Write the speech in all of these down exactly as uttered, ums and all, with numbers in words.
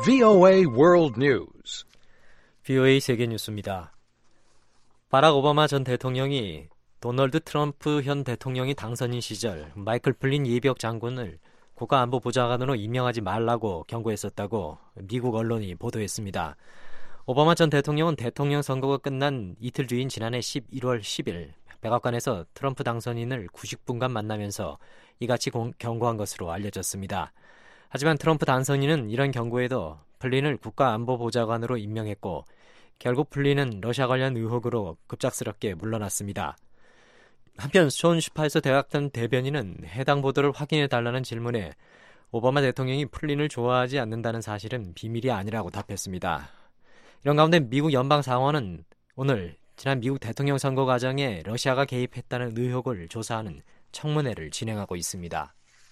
브이오에이 World News. 브이오에이 세계 뉴스입니다. 바락 오바마 전 대통령이 도널드 트럼프 현 대통령이 당선인 시절 마이클 플린 예비역 장군을 국가안보보좌관으로 임명하지 말라고 경고했었다고 미국 언론이 보도했습니다. 오바마 전 대통령은 대통령 선거가 끝난 이틀 뒤인 지난해 십일월 십일 백악관에서 트럼프 당선인을 구십 분간 만나면서 이같이 공, 경고한 것으로 알려졌습니다. 하지만 트럼프 당선인은 이런 경고에도 플린을 국가안보보좌관으로 임명했고 결국 플린은 러시아 관련 의혹으로 급작스럽게 물러났습니다. 한편 존 슈파이서 대학원 대변인은 해당 보도를 확인해달라는 질문에 오바마 대통령이 플린을 좋아하지 않는다는 사실은 비밀이 아니라고 답했습니다. 이런 가운데 미국 연방상원은 오늘 지난 미국 대통령 선거 과정에 러시아가 개입했다는 의혹을 조사하는 청문회를 진행하고 있습니다.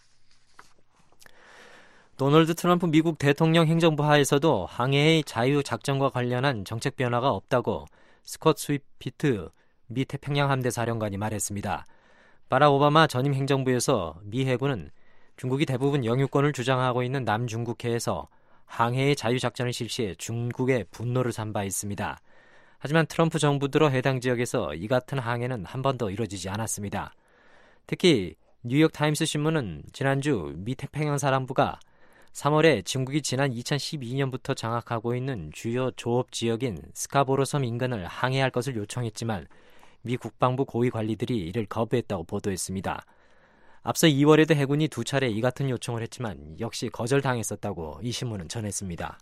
도널드 트럼프 미국 대통령 행정부 하에서도 항해의 자유 작전과 관련한 정책 변화가 없다고 스콧 스위피트 미 태평양 함대 사령관이 말했습니다. 바락 오바마 전임 행정부에서 미 해군은 중국이 대부분 영유권을 주장하고 있는 남중국해에서 항해의 자유 작전을 실시해 중국의 분노를 산 바 있습니다. 하지만 트럼프 정부 들어 해당 지역에서 이 같은 항해는 한 번도 이루어지지 않았습니다. 특히 뉴욕타임스 신문은 지난주 미 태평양 사령부가 삼월에 중국이 지난 이천십이 년부터 장악하고 있는 주요 조업 지역인 스카보로 섬 인근을 항해할 것을 요청했지만 미 국방부 고위 관리들이 이를 거부했다고 보도했습니다. 앞서 이월에도 해군이 두 차례 이 같은 요청을 했지만 역시 거절당했었다고 이 신문은 전했습니다.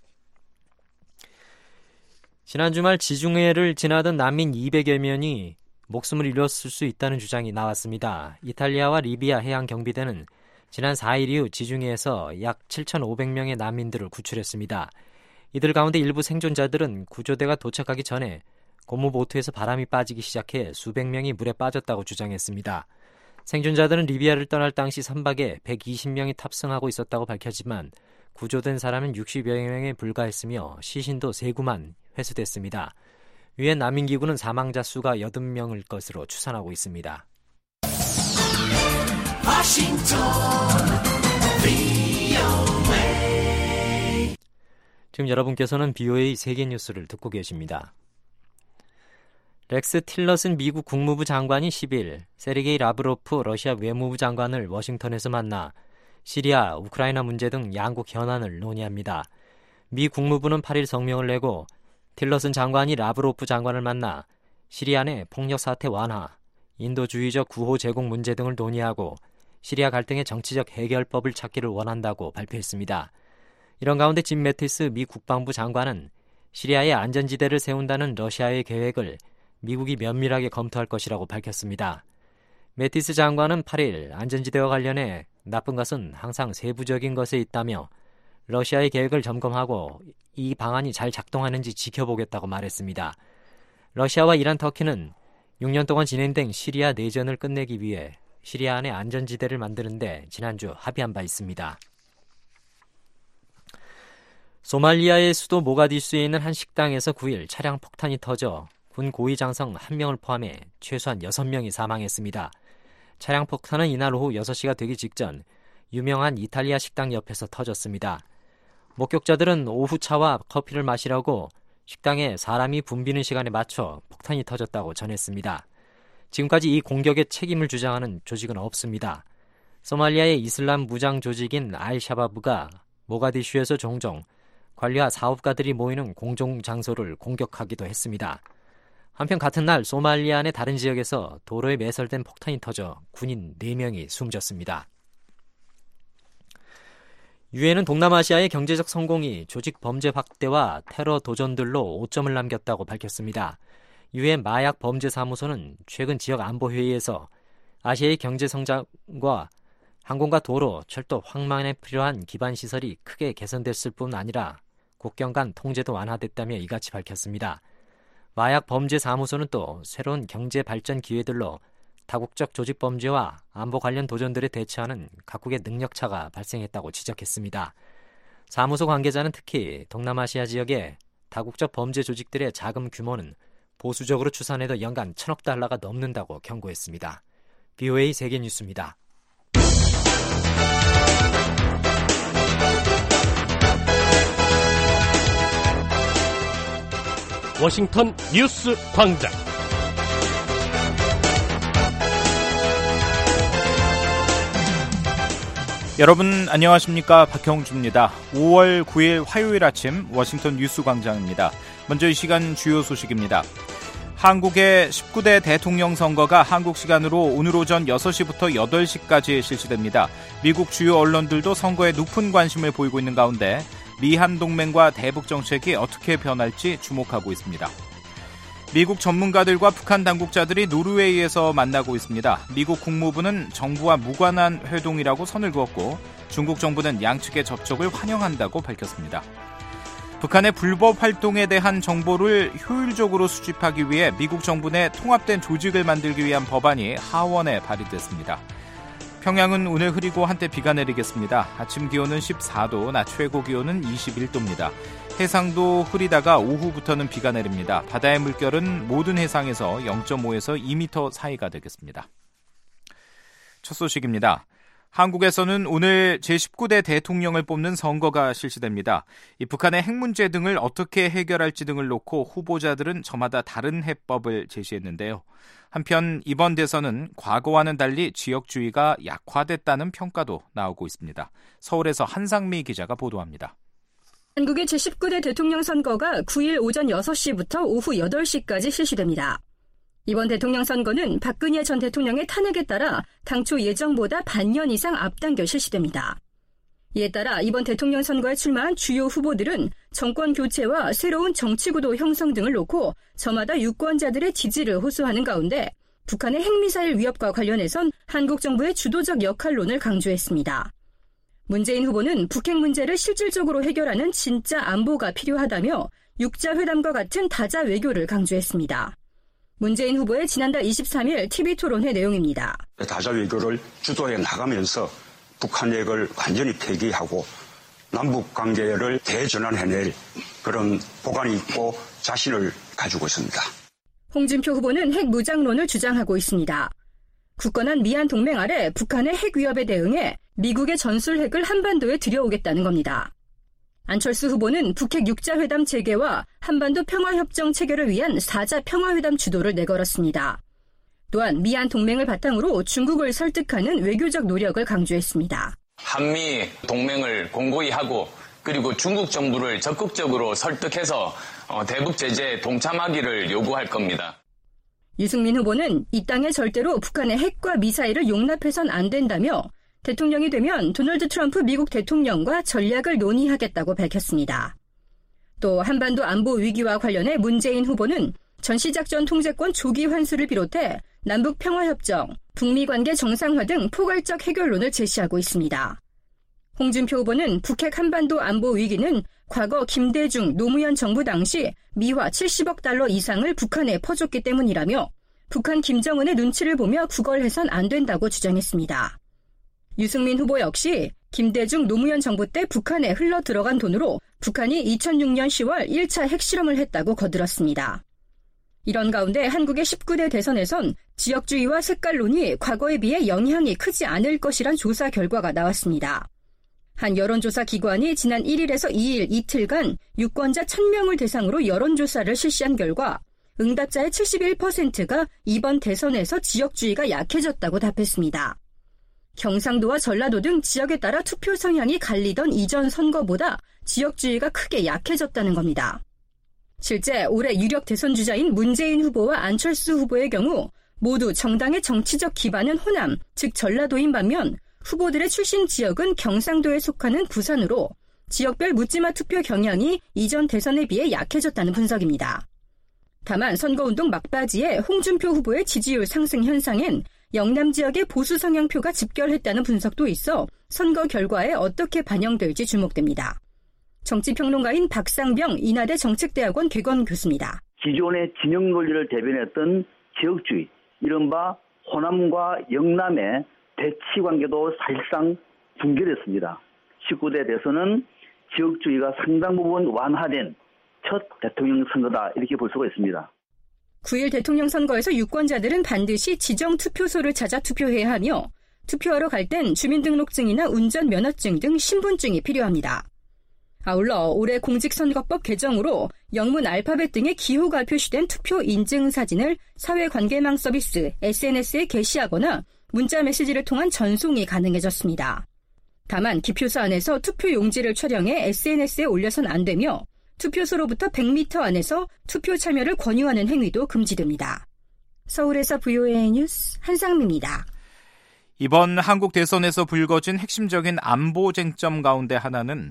지난 주말 지중해를 지나던 난민 이백여 명이 목숨을 잃었을 수 있다는 주장이 나왔습니다. 이탈리아와 리비아 해양경비대는 지난 사 일 이후 지중해에서 약 칠천오백 명의 난민들을 구출했습니다. 이들 가운데 일부 생존자들은 구조대가 도착하기 전에 고무보트에서 바람이 빠지기 시작해 수백 명이 물에 빠졌다고 주장했습니다. 생존자들은 리비아를 떠날 당시 선박에 백이십 명이 탑승하고 있었다고 밝혔지만 구조된 사람은 육십여 명에 불과했으며 시신도 세 구만 회수됐습니다. 유엔 난민기구는 사망자 수가 여덟 명일 것으로 추산하고 있습니다. 워싱턴 브이오에이. 지금 여러분께서는 브이오에이 세계 뉴스를 듣고 계십니다. 렉스 틸러슨 미국 국무부 장관이 십일 세르게이 라브로프 러시아 외무부 장관을 워싱턴에서 만나 시리아, 우크라이나 문제 등 양국 현안을 논의합니다. 미 국무부는 팔 일 성명을 내고 틸러슨 장관이 라브로프 장관을 만나 시리아 내 폭력 사태 완화, 인도주의적 구호 제공 문제 등을 논의하고 시리아 갈등의 정치적 해결법을 찾기를 원한다고 발표했습니다. 이런 가운데 짐 매티스 미 국방부 장관은 시리아에 안전지대를 세운다는 러시아의 계획을 미국이 면밀하게 검토할 것이라고 밝혔습니다. 매티스 장관은 팔 일 안전지대와 관련해 나쁜 것은 항상 세부적인 것에 있다며 러시아의 계획을 점검하고 이 방안이 잘 작동하는지 지켜보겠다고 말했습니다. 러시아와 이란, 터키는 육 년 동안 진행된 시리아 내전을 끝내기 위해 시리아 안에 안전지대를 만드는데 지난주 합의한 바 있습니다. 소말리아의 수도 모가디슈에 있는 한 식당에서 구 일 차량 폭탄이 터져 군 고위 장성 한 명을 포함해 최소한 여섯 명이 사망했습니다. 차량 폭탄은 이날 오후 여섯 시가 되기 직전 유명한 이탈리아 식당 옆에서 터졌습니다. 목격자들은 오후 차와 커피를 마시려고 식당에 사람이 붐비는 시간에 맞춰 폭탄이 터졌다고 전했습니다. 지금까지 이 공격의 책임을 주장하는 조직은 없습니다. 소말리아의 이슬람 무장 조직인 알샤바브가 모가디슈에서 종종 관리와 사업가들이 모이는 공공장소를 공격하기도 했습니다. 한편 같은 날 소말리아 내 다른 지역에서 도로에 매설된 폭탄이 터져 군인 네 명이 숨졌습니다. 유엔은 동남아시아의 경제적 성공이 조직 범죄 확대와 테러 도전들로 오점을 남겼다고 밝혔습니다. 유엔 마약 범죄 사무소는 최근 지역 안보 회의에서 아시아의 경제 성장과 항공과 도로, 철도, 항만에 필요한 기반 시설이 크게 개선됐을 뿐 아니라 국경 간 통제도 완화됐다며 이같이 밝혔습니다. 마약 범죄 사무소는 또 새로운 경제 발전 기회들로 다국적 조직 범죄와 안보 관련 도전들에 대처하는 각국의 능력차가 발생했다고 지적했습니다. 사무소 관계자는 특히 동남아시아 지역의 다국적 범죄 조직들의 자금 규모는 보수적으로 추산해도 연간 천억 달러가 넘는다고 경고했습니다. 브이오에이 세계뉴스입니다. 워싱턴 뉴스 광장. 여러분 안녕하십니까? 박형주입니다. 오월 구일 화요일 아침 워싱턴 뉴스 광장입니다. 먼저 이 시간 주요 소식입니다. 한국의 십구 대 대통령 선거가 한국 시간으로 오늘 오전 여섯 시부터 여덟 시까지 실시됩니다. 미국 주요 언론들도 선거에 높은 관심을 보이고 있는 가운데 미한 동맹과 대북 정책이 어떻게 변할지 주목하고 있습니다. 미국 전문가들과 북한 당국자들이 노르웨이에서 만나고 있습니다. 미국 국무부는 정부와 무관한 회동이라고 선을 그었고 중국 정부는 양측의 접촉을 환영한다고 밝혔습니다. 북한의 불법 활동에 대한 정보를 효율적으로 수집하기 위해 미국 정부 내 통합된 조직을 만들기 위한 법안이 하원에 발의됐습니다. 평양은 오늘 흐리고 한때 비가 내리겠습니다. 아침 기온은 십사 도, 낮 최고 기온은 이십일 도입니다. 해상도 흐리다가 오후부터는 비가 내립니다. 바다의 물결은 모든 해상에서 영 점 오에서 이 미터 사이가 되겠습니다. 첫 소식입니다. 한국에서는 오늘 제십구 대 대통령을 뽑는 선거가 실시됩니다. 이 북한의 핵 문제 등을 어떻게 해결할지 등을 놓고 후보자들은 저마다 다른 해법을 제시했는데요. 한편 이번 대선은 과거와는 달리 지역주의가 약화됐다는 평가도 나오고 있습니다. 서울에서 한상미 기자가 보도합니다. 한국의 제십구 대 대통령 선거가 구일 오전 여섯 시부터 오후 여덟 시까지 실시됩니다. 이번 대통령 선거는 박근혜 전 대통령의 탄핵에 따라 당초 예정보다 반년 이상 앞당겨 실시됩니다. 이에 따라 이번 대통령 선거에 출마한 주요 후보들은 정권 교체와 새로운 정치구도 형성 등을 놓고 저마다 유권자들의 지지를 호소하는 가운데 북한의 핵미사일 위협과 관련해선 한국 정부의 주도적 역할론을 강조했습니다. 문재인 후보는 북핵 문제를 실질적으로 해결하는 진짜 안보가 필요하다며 육자회담과 같은 다자 외교를 강조했습니다. 문재인 후보의 지난달 이십삼일 티비토론회 내용입니다. 다자 외교를 주도해 나가면서 북한 핵을 완전히 폐기하고 남북 관계를 대전환해낼 그런 보관이 있고 자신을 가지고 있습니다. 홍준표 후보는 핵 무장론을 주장하고 있습니다. 굳건한 미한 동맹 아래 북한의 핵 위협에 대응해 미국의 전술핵을 한반도에 들여오겠다는 겁니다. 안철수 후보는 북핵 육자회담 재개와 한반도 평화협정 체결을 위한 사자 평화회담 주도를 내걸었습니다. 또한 미한 동맹을 바탕으로 중국을 설득하는 외교적 노력을 강조했습니다. 한미 동맹을 공고히 하고 그리고 중국 정부를 적극적으로 설득해서 대북 제재에 동참하기를 요구할 겁니다. 유승민 후보는 이 땅에 절대로 북한의 핵과 미사일을 용납해선 안 된다며 대통령이 되면 도널드 트럼프 미국 대통령과 전략을 논의하겠다고 밝혔습니다. 또 한반도 안보 위기와 관련해 문재인 후보는 전시작전 통제권 조기 환수를 비롯해 남북 평화협정, 북미 관계 정상화 등 포괄적 해결론을 제시하고 있습니다. 홍준표 후보는 북핵 한반도 안보 위기는 과거 김대중, 노무현 정부 당시 미화 칠십억 달러 이상을 북한에 퍼줬기 때문이라며 북한 김정은의 눈치를 보며 구걸해선 안 된다고 주장했습니다. 유승민 후보 역시 김대중 노무현 정부 때 북한에 흘러 들어간 돈으로 북한이 이천육년 시월 일 차 핵실험을 했다고 거들었습니다. 이런 가운데 한국의 십구 대 대선에선 지역주의와 색깔론이 과거에 비해 영향이 크지 않을 것이란 조사 결과가 나왔습니다. 한 여론조사 기관이 지난 일일에서 이일 이틀간 유권자 천 명을 대상으로 여론조사를 실시한 결과 응답자의 칠십일 퍼센트가 이번 대선에서 지역주의가 약해졌다고 답했습니다. 경상도와 전라도 등 지역에 따라 투표 성향이 갈리던 이전 선거보다 지역주의가 크게 약해졌다는 겁니다. 실제 올해 유력 대선 주자인 문재인 후보와 안철수 후보의 경우 모두 정당의 정치적 기반은 호남, 즉 전라도인 반면 후보들의 출신 지역은 경상도에 속하는 부산으로 지역별 묻지마 투표 경향이 이전 대선에 비해 약해졌다는 분석입니다. 다만 선거운동 막바지에 홍준표 후보의 지지율 상승 현상엔 영남 지역의 보수 성향표가 집결했다는 분석도 있어 선거 결과에 어떻게 반영될지 주목됩니다. 정치평론가인 박상병 인하대 정책대학원 개건 교수입니다. 기존의 진영 논리를 대변했던 지역주의, 이른바 호남과 영남의 대치 관계도 사실상 붕괴됐습니다. 십구 대 대선은 지역주의가 상당 부분 완화된 첫 대통령 선거다 이렇게 볼 수가 있습니다. 구일 대통령 선거에서 유권자들은 반드시 지정 투표소를 찾아 투표해야 하며 투표하러 갈 땐 주민등록증이나 운전면허증 등 신분증이 필요합니다. 아울러 올해 공직선거법 개정으로 영문 알파벳 등의 기호가 표시된 투표 인증 사진을 사회관계망 서비스 에스엔에스에 게시하거나 문자 메시지를 통한 전송이 가능해졌습니다. 다만 기표소 안에서 투표 용지를 촬영해 에스엔에스에 올려선 안 되며 투표소로부터 백 미터 안에서 투표 참여를 권유하는 행위도 금지됩니다. 서울에서 브이오에이 뉴스 한상미입니다. 이번 한국 대선에서 불거진 핵심적인 안보 쟁점 가운데 하나는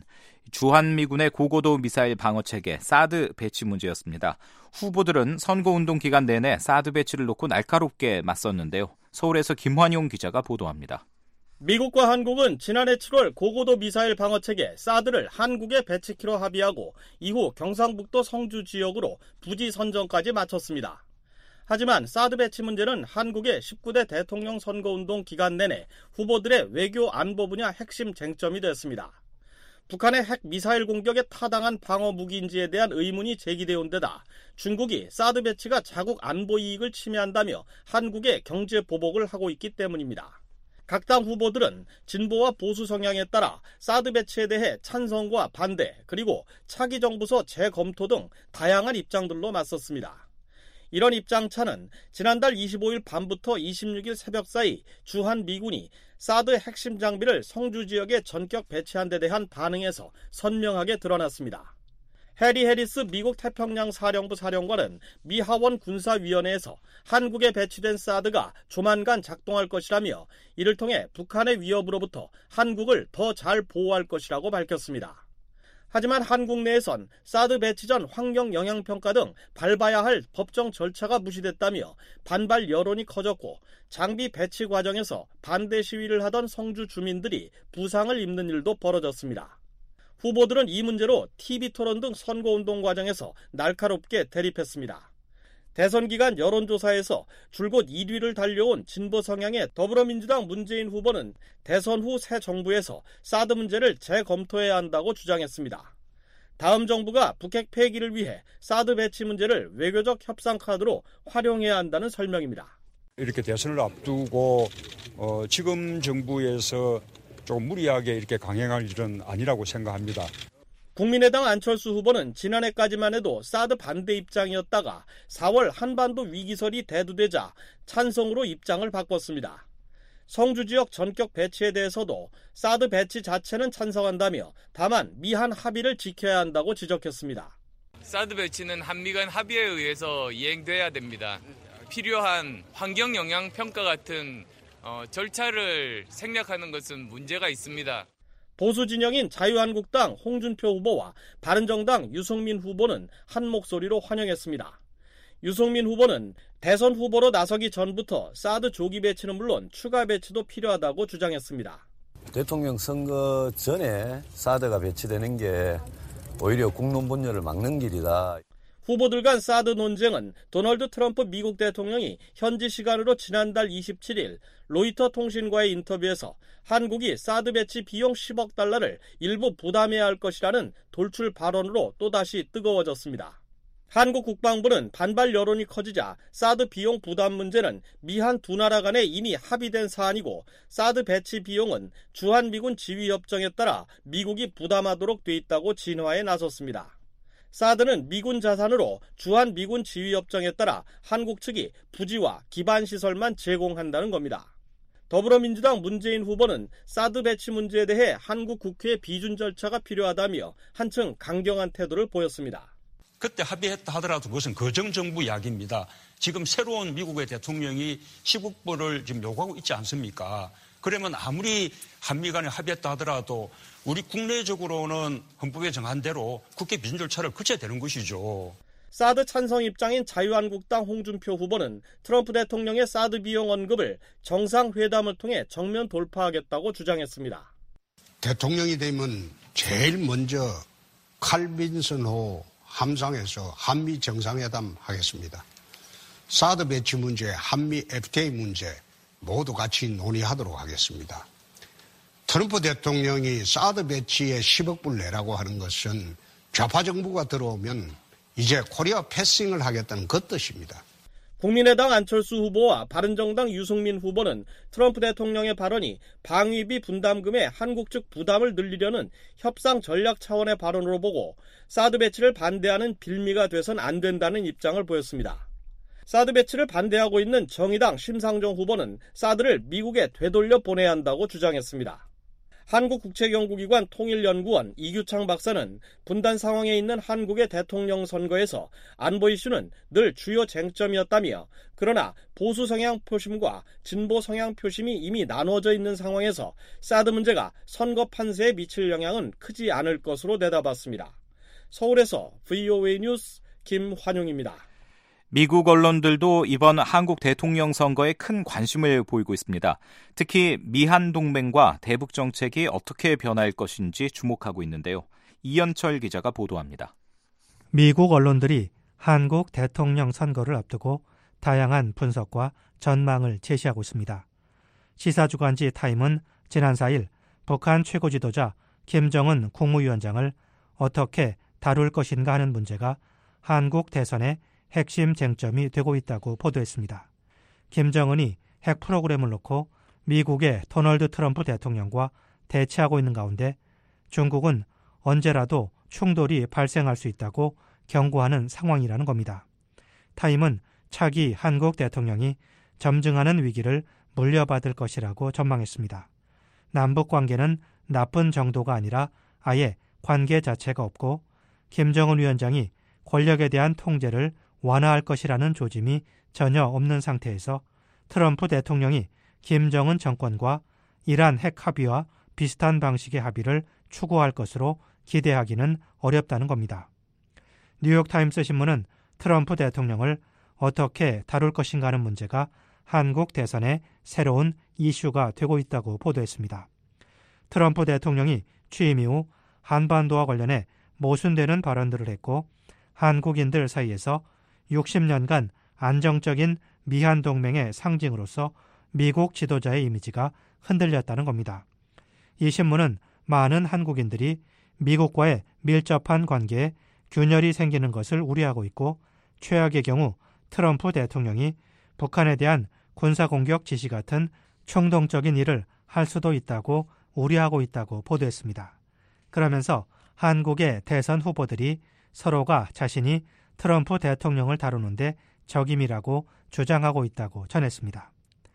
주한미군의 고고도 미사일 방어체계 사드 배치 문제였습니다. 후보들은 선거운동 기간 내내 사드 배치를 놓고 날카롭게 맞섰는데요. 서울에서 김환용 기자가 보도합니다. 미국과 한국은 지난해 칠월 고고도 미사일 방어체계 사드를 한국에 배치키로 합의하고 이후 경상북도 성주 지역으로 부지 선정까지 마쳤습니다. 하지만 사드 배치 문제는 한국의 십구 대 대통령 선거운동 기간 내내 후보들의 외교 안보 분야 핵심 쟁점이 됐습니다. 북한의 핵 미사일 공격에 타당한 방어 무기인지에 대한 의문이 제기돼 온 데다 중국이 사드 배치가 자국 안보 이익을 침해한다며 한국에 경제 보복을 하고 있기 때문입니다. 각 당 후보들은 진보와 보수 성향에 따라 사드 배치에 대해 찬성과 반대, 그리고 차기 정부서 재검토 등 다양한 입장들로 맞섰습니다. 이런 입장차는 지난달 이십오일 밤부터 이십육일 새벽 사이 주한 미군이 사드 핵심 장비를 성주 지역에 전격 배치한 데 대한 반응에서 선명하게 드러났습니다. 해리 해리스 미국 태평양 사령부 사령관은 미 하원 군사위원회에서 한국에 배치된 사드가 조만간 작동할 것이라며 이를 통해 북한의 위협으로부터 한국을 더 잘 보호할 것이라고 밝혔습니다. 하지만 한국 내에선 사드 배치 전 환경 영향평가 등 밟아야 할 법정 절차가 무시됐다며 반발 여론이 커졌고 장비 배치 과정에서 반대 시위를 하던 성주 주민들이 부상을 입는 일도 벌어졌습니다. 후보들은 이 문제로 티비 토론 등 선거운동 과정에서 날카롭게 대립했습니다. 대선 기간 여론조사에서 줄곧 일 위를 달려온 진보 성향의 더불어민주당 문재인 후보는 대선 후 새 정부에서 사드 문제를 재검토해야 한다고 주장했습니다. 다음 정부가 북핵 폐기를 위해 사드 배치 문제를 외교적 협상 카드로 활용해야 한다는 설명입니다. 이렇게 대선을 앞두고 어, 지금 정부에서 조금 무리하게 이렇게 강행할 일은 아니라고 생각합니다. 국민의당 안철수 후보는 지난해까지만 해도 사드 반대 입장이었다가 사월 한반도 위기설이 대두되자 찬성으로 입장을 바꿨습니다. 성주 지역 전격 배치에 대해서도 사드 배치 자체는 찬성한다며 다만 미한 합의를 지켜야 한다고 지적했습니다. 사드 배치는 한미 간 합의에 의해서 이행돼야 됩니다. 필요한 환경 영향 평가 같은 어, 절차를 생략하는 것은 문제가 있습니다. 보수 진영인 자유한국당 홍준표 후보와 바른정당 유승민 후보는 한 목소리로 환영했습니다. 유승민 후보는 대선 후보로 나서기 전부터 사드 조기 배치는 물론 추가 배치도 필요하다고 주장했습니다. 대통령 선거 전에 사드가 배치되는 게 오히려 국론 분열을 막는 길이다. 후보들 간 사드 논쟁은 도널드 트럼프 미국 대통령이 현지 시간으로 지난달 이십칠일 로이터 통신과의 인터뷰에서 한국이 사드 배치 비용 십억 달러를 일부 부담해야 할 것이라는 돌출 발언으로 또다시 뜨거워졌습니다. 한국 국방부는 반발 여론이 커지자 사드 비용 부담 문제는 미한 두 나라 간에 이미 합의된 사안이고 사드 배치 비용은 주한미군 지휘협정에 따라 미국이 부담하도록 돼 있다고 진화에 나섰습니다. 사드는 미군 자산으로 주한미군 지휘협정에 따라 한국 측이 부지와 기반시설만 제공한다는 겁니다. 더불어민주당 문재인 후보는 사드 배치 문제에 대해 한국 국회의 비준 절차가 필요하다며 한층 강경한 태도를 보였습니다. 그때 합의했다 하더라도 그것은 거정정부 이야기입니다. 지금 새로운 미국의 대통령이 시국보를 지금 요구하고 있지 않습니까? 그러면 아무리 한미 간에 합의했다 하더라도 우리 국내적으로는 헌법에 정한 대로 국회 비준 절차를 거쳐야 되는 것이죠. 사드 찬성 입장인 자유한국당 홍준표 후보는 트럼프 대통령의 사드 비용 언급을 정상회담을 통해 정면 돌파하겠다고 주장했습니다. 대통령이 되면 제일 먼저 칼빈슨호 함상에서 한미 정상회담 하겠습니다. 사드 배치 문제, 한미 에프티에이 문제 모두 같이 논의하도록 하겠습니다. 트럼프 대통령이 사드 배치에 십억 불 내라고 하는 것은 좌파 정부가 들어오면 이제 코리아 패싱을 하겠다는 그 뜻입니다. 국민의당 안철수 후보와 바른정당 유승민 후보는 트럼프 대통령의 발언이 방위비 분담금에 한국 측 부담을 늘리려는 협상 전략 차원의 발언으로 보고 사드 배치를 반대하는 빌미가 돼선 안 된다는 입장을 보였습니다. 사드 배치를 반대하고 있는 정의당 심상정 후보는 사드를 미국에 되돌려 보내야 한다고 주장했습니다. 한국국책연구기관 통일연구원 이규창 박사는 분단 상황에 있는 한국의 대통령 선거에서 안보 이슈는 늘 주요 쟁점이었다며, 그러나 보수 성향 표심과 진보 성향 표심이 이미 나눠져 있는 상황에서 사드 문제가 선거 판세에 미칠 영향은 크지 않을 것으로 내다봤습니다. 서울에서 브이오에이 뉴스 김환용입니다. 미국 언론들도 이번 한국 대통령 선거에 큰 관심을 보이고 있습니다. 특히 미한 동맹과 대북 정책이 어떻게 변할 것인지 주목하고 있는데요. 이현철 기자가 보도합니다. 미국 언론들이 한국 대통령 선거를 앞두고 다양한 분석과 전망을 제시하고 있습니다. 시사주간지 타임은 지난 사 일 북한 최고 지도자 김정은 국무위원장을 어떻게 다룰 것인가 하는 문제가 한국 대선의 핵심 쟁점이 되고 있다고 보도했습니다. 김정은이 핵 프로그램을 놓고 미국의 도널드 트럼프 대통령과 대치하고 있는 가운데 중국은 언제라도 충돌이 발생할 수 있다고 경고하는 상황이라는 겁니다. 타임은 차기 한국 대통령이 점증하는 위기를 물려받을 것이라고 전망했습니다. 남북 관계는 나쁜 정도가 아니라 아예 관계 자체가 없고 김정은 위원장이 권력에 대한 통제를 완화할 것이라는 조짐이 전혀 없는 상태에서 트럼프 대통령이 김정은 정권과 이란 핵 합의와 비슷한 방식의 합의를 추구할 것으로 기대하기는 어렵다는 겁니다. 뉴욕타임스 신문은 트럼프 대통령을 어떻게 다룰 것인가 하는 문제가 한국 대선의 새로운 이슈가 되고 있다고 보도했습니다. 트럼프 대통령이 취임 이후 한반도와 관련해 모순되는 발언들을 했고 한국인들 사이에서 육십 년간 안정적인 미한 동맹의 상징으로서 미국 지도자의 이미지가 흔들렸다는 겁니다. 이 신문은 많은 한국인들이 미국과의 밀접한 관계에 균열이 생기는 것을 우려하고 있고 최악의 경우 트럼프 대통령이 북한에 대한 군사공격 지시 같은 충동적인 일을 할 수도 있다고 우려하고 있다고 보도했습니다. 그러면서 한국의 대선 후보들이 서로가 자신이 트럼프 대통령을 다루는데 적임이라고 주장하고 있다고 전했습니다.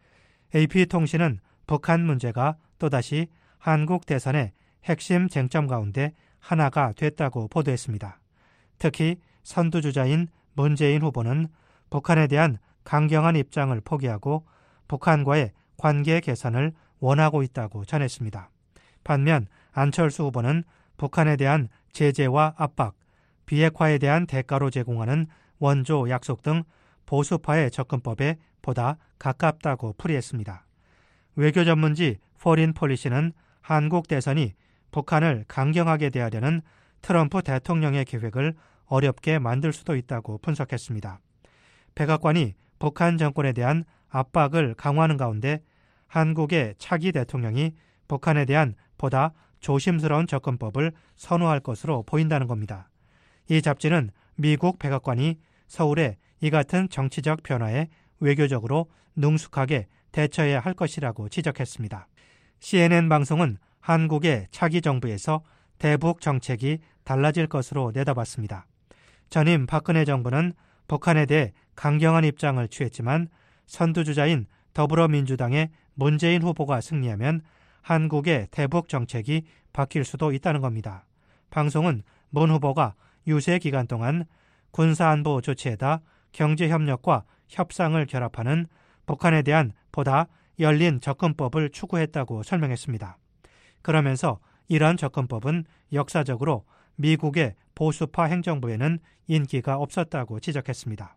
에이피통신은 북한 문제가 또다시 한국 대선의 핵심 쟁점 가운데 하나가 됐다고 보도했습니다. 특히 선두주자인 문재인 후보는 북한에 대한 강경한 입장을 포기하고 북한과의 관계 개선을 원하고 있다고 전했습니다. 반면 안철수 후보는 북한에 대한 제재와 압박, 비핵화에 대한 대가로 제공하는 원조 약속 등 보수파의 접근법에 보다 가깝다고 풀이했습니다. 외교 전문지 포린 폴리시는 한국 대선이 북한을 강경하게 대하려는 트럼프 대통령의 계획을 어렵게 만들 수도 있다고 분석했습니다. 백악관이 북한 정권에 대한 압박을 강화하는 가운데 한국의 차기 대통령이 북한에 대한 보다 조심스러운 접근법을 선호할 것으로 보인다는 겁니다. 이 잡지는 미국 백악관이 서울의 이 같은 정치적 변화에 외교적으로 능숙하게 대처해야 할 것이라고 지적했습니다. 씨엔엔 방송은 한국의 차기 정부에서 대북 정책이 달라질 것으로 내다봤습니다. 전임 박근혜 정부는 북한에 대해 강경한 입장을 취했지만 선두주자인 더불어민주당의 문재인 후보가 승리하면 한국의 대북 정책이 바뀔 수도 있다는 겁니다. 방송은 문 후보가 유세 기간 동안 군사안보 조치에다 경제협력과 협상을 결합하는 북한에 대한 보다 열린 접근법을 추구했다고 설명했습니다. 그러면서 이러한 접근법은 역사적으로 미국의 보수파 행정부에는 인기가 없었다고 지적했습니다.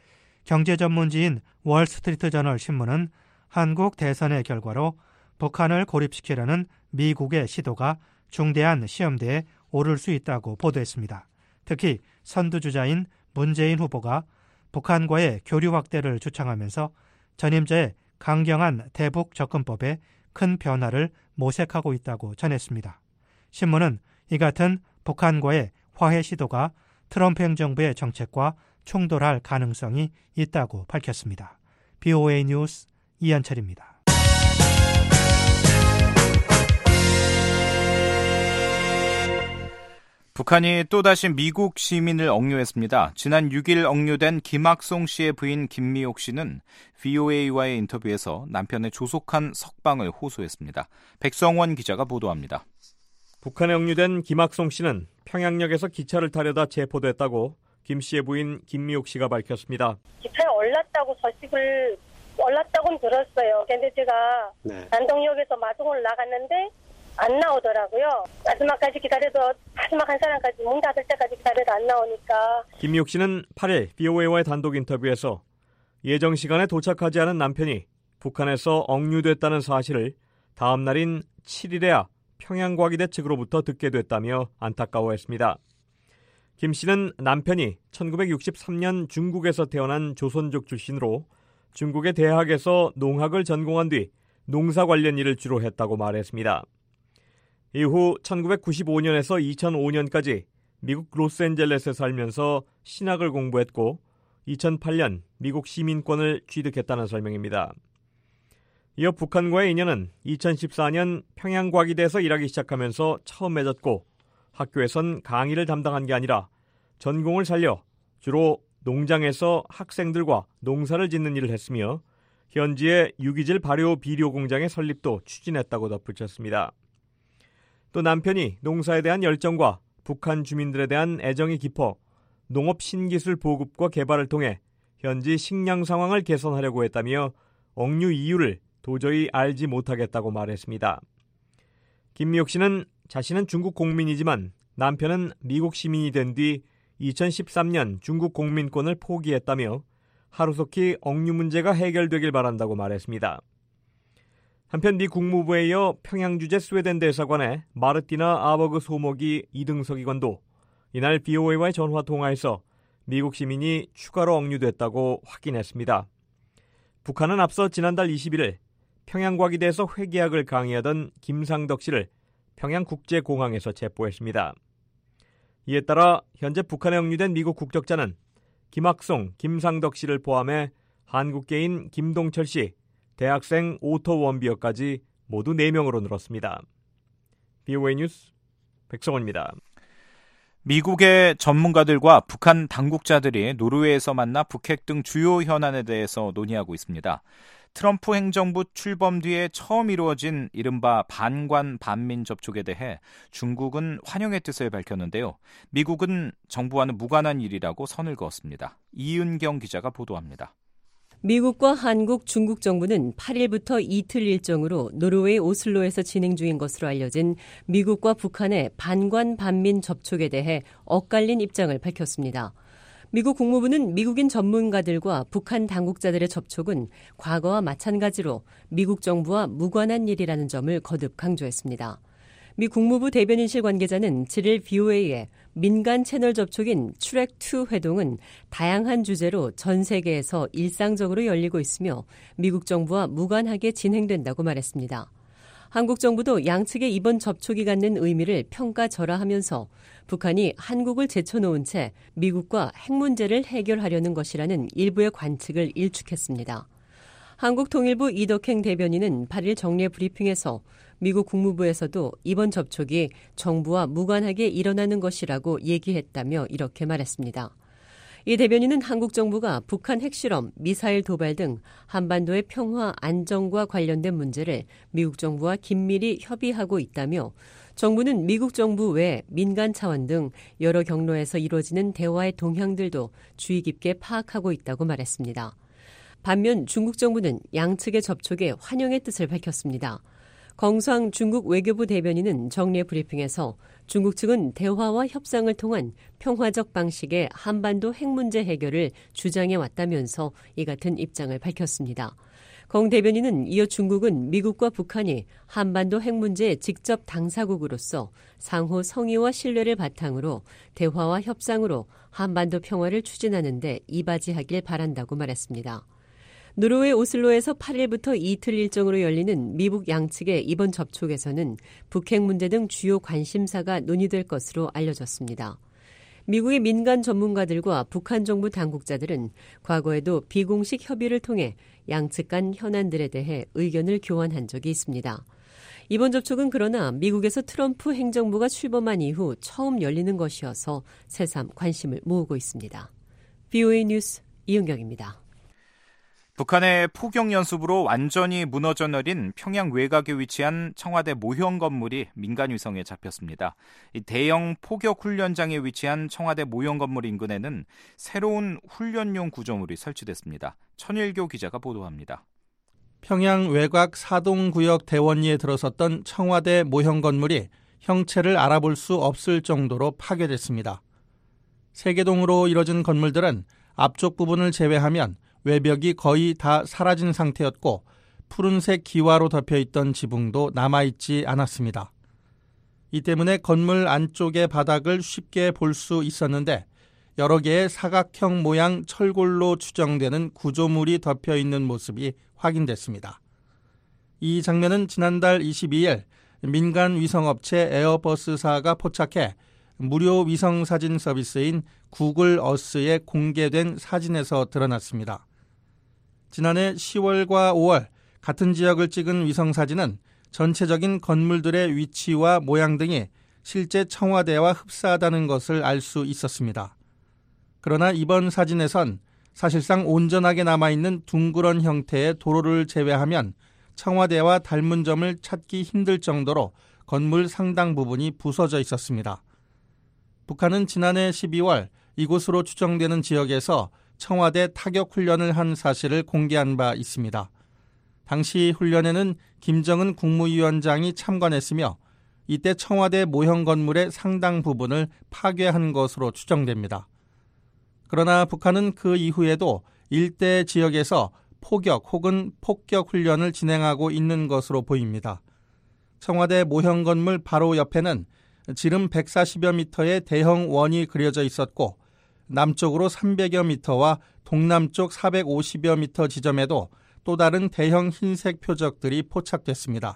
경제전문지인 월스트리트저널 신문은 한국 대선의 결과로 북한을 고립시키려는 미국의 시도가 중대한 시험대에 오를 수 있다고 보도했습니다. 특히 선두주자인 문재인 후보가 북한과의 교류 확대를 주창하면서 전임자의 강경한 대북 접근법에 큰 변화를 모색하고 있다고 전했습니다. 신문은 이 같은 북한과의 화해 시도가 트럼프 행정부의 정책과 충돌할 가능성이 있다고 밝혔습니다. 비오에이 뉴스 이현철입니다. 북한이 또다시 미국 시민을 억류했습니다. 지난 육 일 억류된 김학송 씨의 부인 김미옥 씨는 브이오에이와의 인터뷰에서 남편의 조속한 석방을 호소했습니다. 백성원 기자가 보도합니다. 북한에 억류된 김학송 씨는 평양역에서 기차를 타려다 체포됐다고 김 씨의 부인 김미옥 씨가 밝혔습니다. 기차에 올랐다고 소식을 올랐다고는 들었어요. 그런데 제가 네. 난동역에서 마중을 나갔는데 안 나오더라고요. 마지막까지 기다려도 마지막 한 사람까지 문 닫을 때까지 기다려도 안 나오니까. 김미옥 씨는 팔 일 브이오에이와의 단독 인터뷰에서 예정 시간에 도착하지 않은 남편이 북한에서 억류됐다는 사실을 다음 날인 칠 일에야 평양과기대 측으로부터 듣게 됐다며 안타까워했습니다. 김 씨는 남편이 천구백육십삼 년 중국에서 태어난 조선족 출신으로 중국의 대학에서 농학을 전공한 뒤 농사 관련 일을 주로 했다고 말했습니다. 이후 천구백구십오 년에서 이천오 년까지 미국 로스앤젤레스에 살면서 신학을 공부했고 이천팔 년 미국 시민권을 취득했다는 설명입니다. 이어 북한과의 인연은 이천십사 년 평양과기대에서 일하기 시작하면서 처음 맺었고 학교에선 강의를 담당한 게 아니라 전공을 살려 주로 농장에서 학생들과 농사를 짓는 일을 했으며 현지의 유기질 발효 비료 공장의 설립도 추진했다고 덧붙였습니다. 또 남편이 농사에 대한 열정과 북한 주민들에 대한 애정이 깊어 농업 신기술 보급과 개발을 통해 현지 식량 상황을 개선하려고 했다며 억류 이유를 도저히 알지 못하겠다고 말했습니다. 김미옥 씨는 자신은 중국 국민이지만 남편은 미국 시민이 된 뒤 이천십삼 년 중국 국민권을 포기했다며 하루속히 억류 문제가 해결되길 바란다고 말했습니다. 한편 미 국무부에 이어 평양 주재 스웨덴 대사관의 마르티나 아버그 소모기 이 등 서기관도 이날 브이오에이와의 전화 통화에서 미국 시민이 추가로 억류됐다고 확인했습니다. 북한은 앞서 지난달 이십일 일 평양과기대에서 회계학을 강의하던 김상덕 씨를 평양국제공항에서 체포했습니다. 이에 따라 현재 북한에 억류된 미국 국적자는 김학송, 김상덕 씨를 포함해 한국계인 김동철 씨, 대학생 오터 원비어까지 모두 네 명으로 늘었습니다. 비오에이 뉴스 백성원입니다. 미국의 전문가들과 북한 당국자들이 노르웨이에서 만나 북핵 등 주요 현안에 대해서 논의하고 있습니다. 트럼프 행정부 출범 뒤에 처음 이루어진 이른바 반관 반민 접촉에 대해 중국은 환영의 뜻을 밝혔는데요. 미국은 정부와는 무관한 일이라고 선을 그었습니다. 이은경 기자가 보도합니다. 미국과 한국, 중국 정부는 팔 일부터 이틀 일정으로 노르웨이 오슬로에서 진행 중인 것으로 알려진 미국과 북한의 반관 반민 접촉에 대해 엇갈린 입장을 밝혔습니다. 미국 국무부는 미국인 전문가들과 북한 당국자들의 접촉은 과거와 마찬가지로 미국 정부와 무관한 일이라는 점을 거듭 강조했습니다. 미 국무부 대변인실 관계자는 칠 일 브이오에이에 민간 채널 접촉인 트랙 투 회동은 다양한 주제로 전 세계에서 일상적으로 열리고 있으며 미국 정부와 무관하게 진행된다고 말했습니다. 한국 정부도 양측의 이번 접촉이 갖는 의미를 평가절하하면서 북한이 한국을 제쳐놓은 채 미국과 핵 문제를 해결하려는 것이라는 일부의 관측을 일축했습니다. 한국통일부 이덕행 대변인은 팔 일 정례 브리핑에서 미국 국무부에서도 이번 접촉이 정부와 무관하게 일어나는 것이라고 얘기했다며 이렇게 말했습니다. 이 대변인은 한국 정부가 북한 핵실험, 미사일 도발 등 한반도의 평화, 안정과 관련된 문제를 미국 정부와 긴밀히 협의하고 있다며 정부는 미국 정부 외 민간 차원 등 여러 경로에서 이루어지는 대화의 동향들도 주의 깊게 파악하고 있다고 말했습니다. 반면 중국 정부는 양측의 접촉에 환영의 뜻을 밝혔습니다. 정상 중국 외교부 대변인은 정례 브리핑에서 중국 측은 대화와 협상을 통한 평화적 방식의 한반도 핵 문제 해결을 주장해 왔다면서 이 같은 입장을 밝혔습니다. 공 대변인은 이어 중국은 미국과 북한이 한반도 핵 문제의 직접 당사국으로서 상호 성의와 신뢰를 바탕으로 대화와 협상으로 한반도 평화를 추진하는 데 이바지하길 바란다고 말했습니다. 노르웨이 오슬로에서 팔 일부터 이틀 일정으로 열리는 미북 양측의 이번 접촉에서는 북핵 문제 등 주요 관심사가 논의될 것으로 알려졌습니다. 미국의 민간 전문가들과 북한 정부 당국자들은 과거에도 비공식 협의를 통해 양측 간 현안들에 대해 의견을 교환한 적이 있습니다. 이번 접촉은 그러나 미국에서 트럼프 행정부가 출범한 이후 처음 열리는 것이어서 새삼 관심을 모으고 있습니다. 비오에이 뉴스 이은경입니다. 북한의 포격연습으로 완전히 무너져 내린 평양 외곽에 위치한 청와대 모형 건물이 민간위성에 잡혔습니다. 이 대형 포격훈련장에 위치한 청와대 모형 건물 인근에는 새로운 훈련용 구조물이 설치됐습니다. 천일교 기자가 보도합니다. 평양 외곽 사동구역 대원리에 들어섰던 청와대 모형 건물이 형체를 알아볼 수 없을 정도로 파괴됐습니다. 세개동으로 이뤄진 건물들은 앞쪽 부분을 제외하면 외벽이 거의 다 사라진 상태였고 푸른색 기와로 덮여있던 지붕도 남아있지 않았습니다. 이 때문에 건물 안쪽의 바닥을 쉽게 볼 수 있었는데 여러 개의 사각형 모양 철골로 추정되는 구조물이 덮여있는 모습이 확인됐습니다. 이 장면은 지난달 이십이일 민간 위성업체 에어버스사가 포착해 무료 위성사진 서비스인 구글 어스에 공개된 사진에서 드러났습니다. 지난해 시월과 오월 같은 지역을 찍은 위성사진은 전체적인 건물들의 위치와 모양 등이 실제 청와대와 흡사하다는 것을 알 수 있었습니다. 그러나 이번 사진에선 사실상 온전하게 남아있는 둥그런 형태의 도로를 제외하면 청와대와 닮은 점을 찾기 힘들 정도로 건물 상당 부분이 부서져 있었습니다. 북한은 지난해 십이월 이곳으로 추정되는 지역에서 청와대 타격 훈련을 한 사실을 공개한 바 있습니다. 당시 훈련에는 김정은 국무위원장이 참관했으며 이때 청와대 모형 건물의 상당 부분을 파괴한 것으로 추정됩니다. 그러나 북한은 그 이후에도 일대 지역에서 포격 혹은 폭격 훈련을 진행하고 있는 것으로 보입니다. 청와대 모형 건물 바로 옆에는 지름 백사십여 미터의 대형 원이 그려져 있었고 남쪽으로 삼백여 미터와 동남쪽 사백오십여 미터 지점에도 또 다른 대형 흰색 표적들이 포착됐습니다.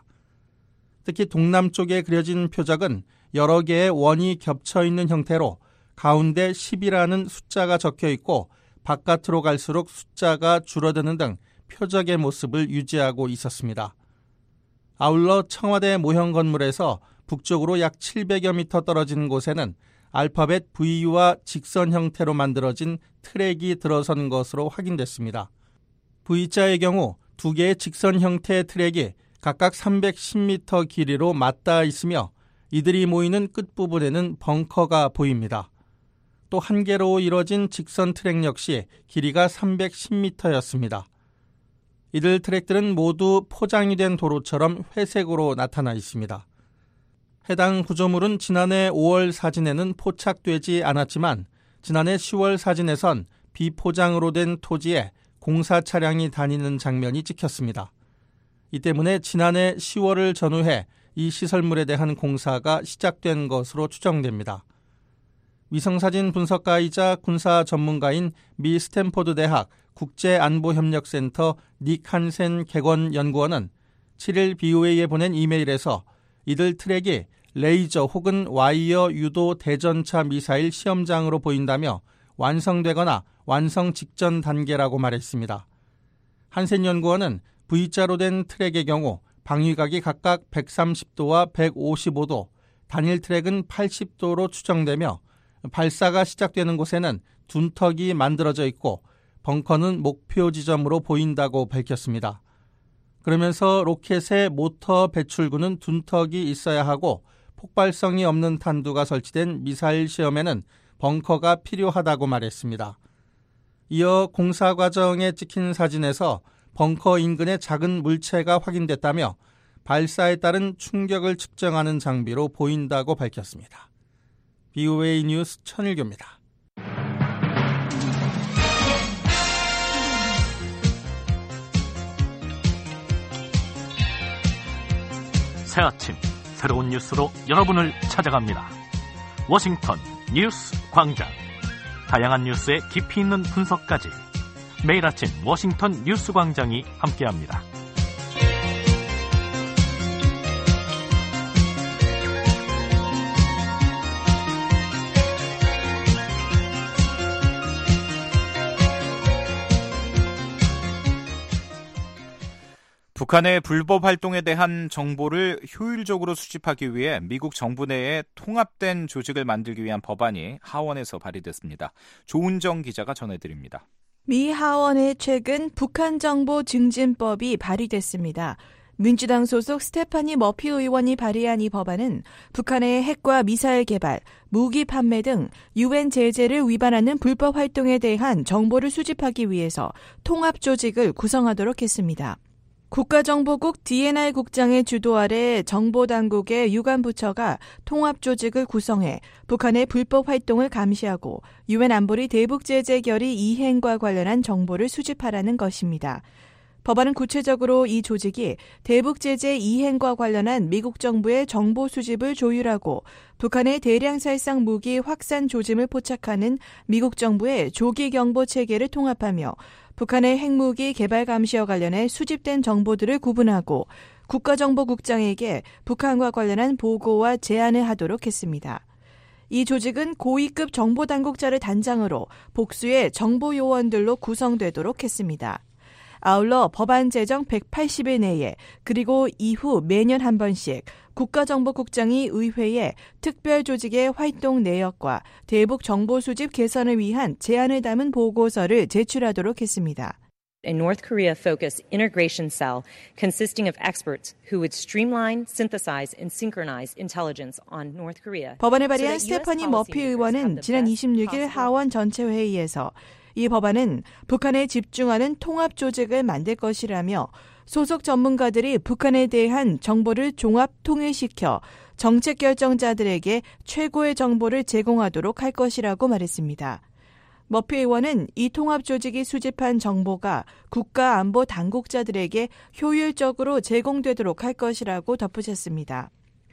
특히 동남쪽에 그려진 표적은 여러 개의 원이 겹쳐 있는 형태로 가운데 십이라는 숫자가 적혀 있고 바깥으로 갈수록 숫자가 줄어드는 등 표적의 모습을 유지하고 있었습니다. 아울러 청와대 모형 건물에서 북쪽으로 약 칠백여 미터 떨어진 곳에는 알파벳 V와 직선 형태로 만들어진 트랙이 들어선 것으로 확인됐습니다. V자의 경우 두 개의 직선 형태의 트랙이 각각 삼백십 미터 길이로 맞닿아 있으며 이들이 모이는 끝부분에는 벙커가 보입니다. 또 한 개로 이뤄진 직선 트랙 역시 길이가 삼백십 미터였습니다. 이들 트랙들은 모두 포장이 된 도로처럼 회색으로 나타나 있습니다. 해당 구조물은 지난해 오월 사진에는 포착되지 않았지만 지난해 시월 사진에선 비포장으로 된 토지에 공사 차량이 다니는 장면이 찍혔습니다. 이 때문에 지난해 시월을 전후해 이 시설물에 대한 공사가 시작된 것으로 추정됩니다. 위성사진 분석가이자 군사 전문가인 미 스탠포드 대학 국제안보협력센터 닉 한센 객원 연구원은 칠일 비오에이에 보낸 이메일에서 이들 트랙이 레이저 혹은 와이어 유도 대전차 미사일 시험장으로 보인다며 완성되거나 완성 직전 단계라고 말했습니다. 한센 연구원은 V자로 된 트랙의 경우 방위각이 각각 백삼십 도와 백오십오 도, 단일 트랙은 팔십 도로 추정되며 발사가 시작되는 곳에는 둔턱이 만들어져 있고 벙커는 목표 지점으로 보인다고 밝혔습니다. 그러면서 로켓의 모터 배출구는 둔턱이 있어야 하고 폭발성이 없는 탄두가 설치된 미사일 시험에는 벙커가 필요하다고 말했습니다. 이어 공사 과정에 찍힌 사진에서 벙커 인근에 작은 물체가 확인됐다며 발사에 따른 충격을 측정하는 장비로 보인다고 밝혔습니다. 비오에이 뉴스 천일교입니다. 새 아침 새로운 뉴스로 여러분을 찾아갑니다. 워싱턴 뉴스 광장. 다양한 뉴스의 깊이 있는 분석까지 매일 아침 워싱턴 뉴스 광장이 함께합니다. 북한의 불법 활동에 대한 정보를 효율적으로 수집하기 위해 미국 정부 내에 통합된 조직을 만들기 위한 법안이 하원에서 발의됐습니다. 조은정 기자가 전해드립니다. 미 하원에 최근 북한정보증진법이 발의됐습니다. 민주당 소속 스테파니 머피 의원이 발의한 이 법안은 북한의 핵과 미사일 개발, 무기 판매 등 유엔 제재를 위반하는 불법 활동에 대한 정보를 수집하기 위해서 통합 조직을 구성하도록 했습니다. 국가정보국 디엔아이 국장의 주도 아래 정보당국의 유관부처가 통합조직을 구성해 북한의 불법 활동을 감시하고 유엔 안보리 대북제재 결의 이행과 관련한 정보를 수집하라는 것입니다. 법안은 구체적으로 이 조직이 대북제재 이행과 관련한 미국 정부의 정보 수집을 조율하고 북한의 대량 살상 무기 확산 조짐을 포착하는 미국 정부의 조기 경보 체계를 통합하며 북한의 핵무기 개발 감시와 관련해 수집된 정보들을 구분하고 국가정보국장에게 북한과 관련한 보고와 제안을 하도록 했습니다. 이 조직은 고위급 정보당국자를 단장으로 복수의 정보요원들로 구성되도록 했습니다. 아울러 법안 제정 백팔십 일 내에 그리고 이후 매년 한 번씩 국가정보국장이 의회에 특별조직의 활동 내역과 대북 정보 수집 개선을 위한 제안을 담은 보고서를 제출하도록 했습니다. A North Korea focused integration cell consisting of experts who would streamline, synthesize, and synchronize intelligence on North Korea. 법안을 발의한 스테파니 머피 의원은 지난 이십육 일 하원 전체 회의에서 이 법안은 북한에 집중하는 통합 조직을 만들 것이라며 소속 전문가들이 북한에 대한 정보를 종합 통일시켜 정책 결정자들에게 최고의 정보를 제공하도록 할 것이라고 말했습니다. 머피 의원은 이 통합 조직이 수집한 정보가 국가안보 당국자들에게 효율적으로 제공되도록 할 것이라고 덧붙였습니다.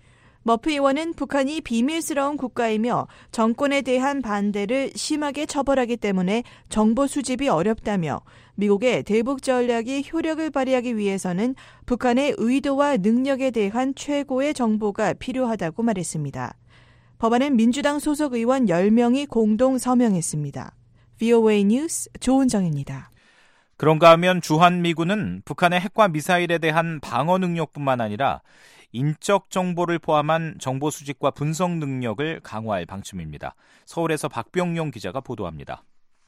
머피 의원은 북한이 비밀스러운 국가이며 정권에 대한 반대를 심하게 처벌하기 때문에 정보 수집이 어렵다며 미국의 대북 전략이 효력을 발휘하기 위해서는 북한의 의도와 능력에 대한 최고의 정보가 필요하다고 말했습니다. 법안은 민주당 소속 의원 열 명이 공동 서명했습니다. 브이오에이 뉴스 조은정입니다. 그런가 하면 주한미군은 북한의 핵과 미사일에 대한 방어 능력뿐만 아니라 인적 정보를 포함한 정보 수집과 분석 능력을 강화할 방침입니다. 서울에서 박병용 기자가 보도합니다.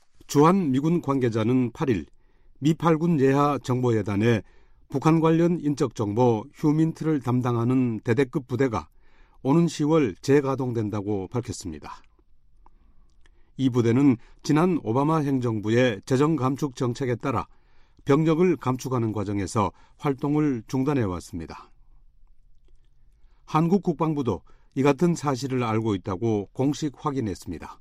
주한미군 관계자는 팔 일 미팔군 예하 정보예단에 북한 관련 인적 정보 휴민트를 담당하는 대대급 부대가 오는 시월 재가동된다고 밝혔습니다. 이 부대는 지난 오바마 행정부의 재정 감축 정책에 따라 병력을 감축하는 과정에서 활동을 중단해왔습니다. 한국 국방부도 이 같은 사실을 알고 있다고 공식 확인했습니다.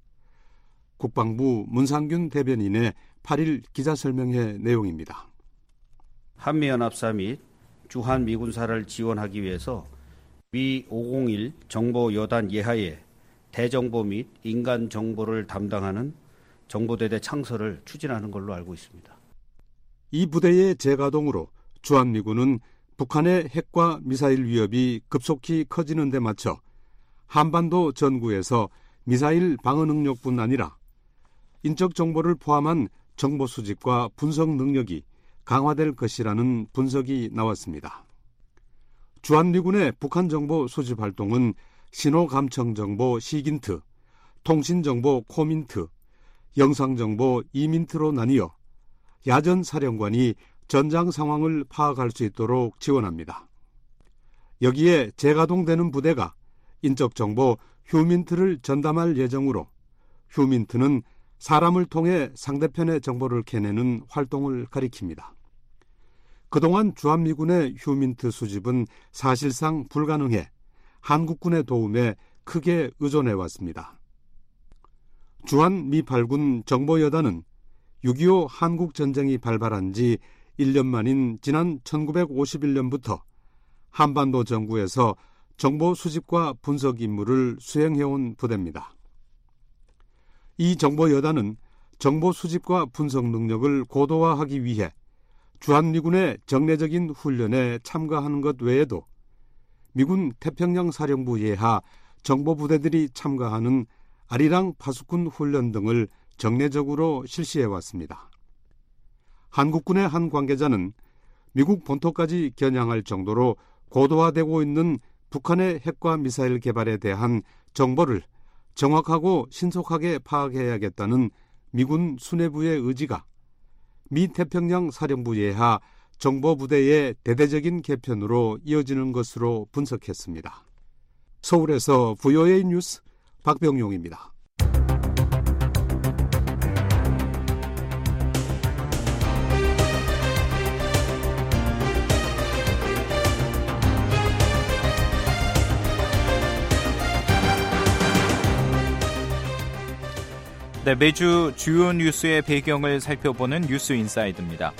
국방부 문상균 대변인의 팔 일 기자설명회 내용입니다. 한미연합사 및 주한미군사를 지원하기 위해서 미 오공일 정보여단 예하에 대정보 및 인간 정보를 담당하는 정보대대 창설을 추진하는 걸로 알고 있습니다. 이 부대의 재가동으로 주한미군은 북한의 핵과 미사일 위협이 급속히 커지는 데 맞춰 한반도 전구에서 미사일 방어 능력뿐 아니라 인적 정보를 포함한 정보 수집과 분석 능력이 강화될 것이라는 분석이 나왔습니다. 주한미군의 북한 정보 수집 활동은 신호감청정보 시긴트, 통신정보 코민트, 영상정보 이민트로 나뉘어 야전 사령관이 전장 상황을 파악할 수 있도록 지원합니다. 여기에 재가동되는 부대가 인적 정보 휴민트를 전담할 예정으로 휴민트는 사람을 통해 상대편의 정보를 캐내는 활동을 가리킵니다. 그동안 주한미군의 휴민트 수집은 사실상 불가능해 한국군의 도움에 크게 의존해왔습니다. 주한미팔군 정보여단은 육이오 한국전쟁이 발발한 지 일 년 만인 지난 천구백오십일 년부터 한반도 전구에서 정보 수집과 분석 임무를 수행해온 부대입니다. 이 정보여단은 정보 수집과 분석 능력을 고도화하기 위해 주한미군의 정례적인 훈련에 참가하는 것 외에도 미군 태평양 사령부 예하 정보부대들이 참가하는 아리랑 파수꾼 훈련 등을 정례적으로 실시해왔습니다. 한국군의 한 관계자는 미국 본토까지 겨냥할 정도로 고도화되고 있는 북한의 핵과 미사일 개발에 대한 정보를 정확하고 신속하게 파악해야겠다는 미군 수뇌부의 의지가 미 태평양 사령부 예하 정보부대의 대대적인 개편으로 이어지는 것으로 분석했습니다. 서울에서 브이오에이 뉴스 박병용입니다. 네, 매주 주요 뉴스의 배경을 살펴보는 뉴스 인사이드입니다.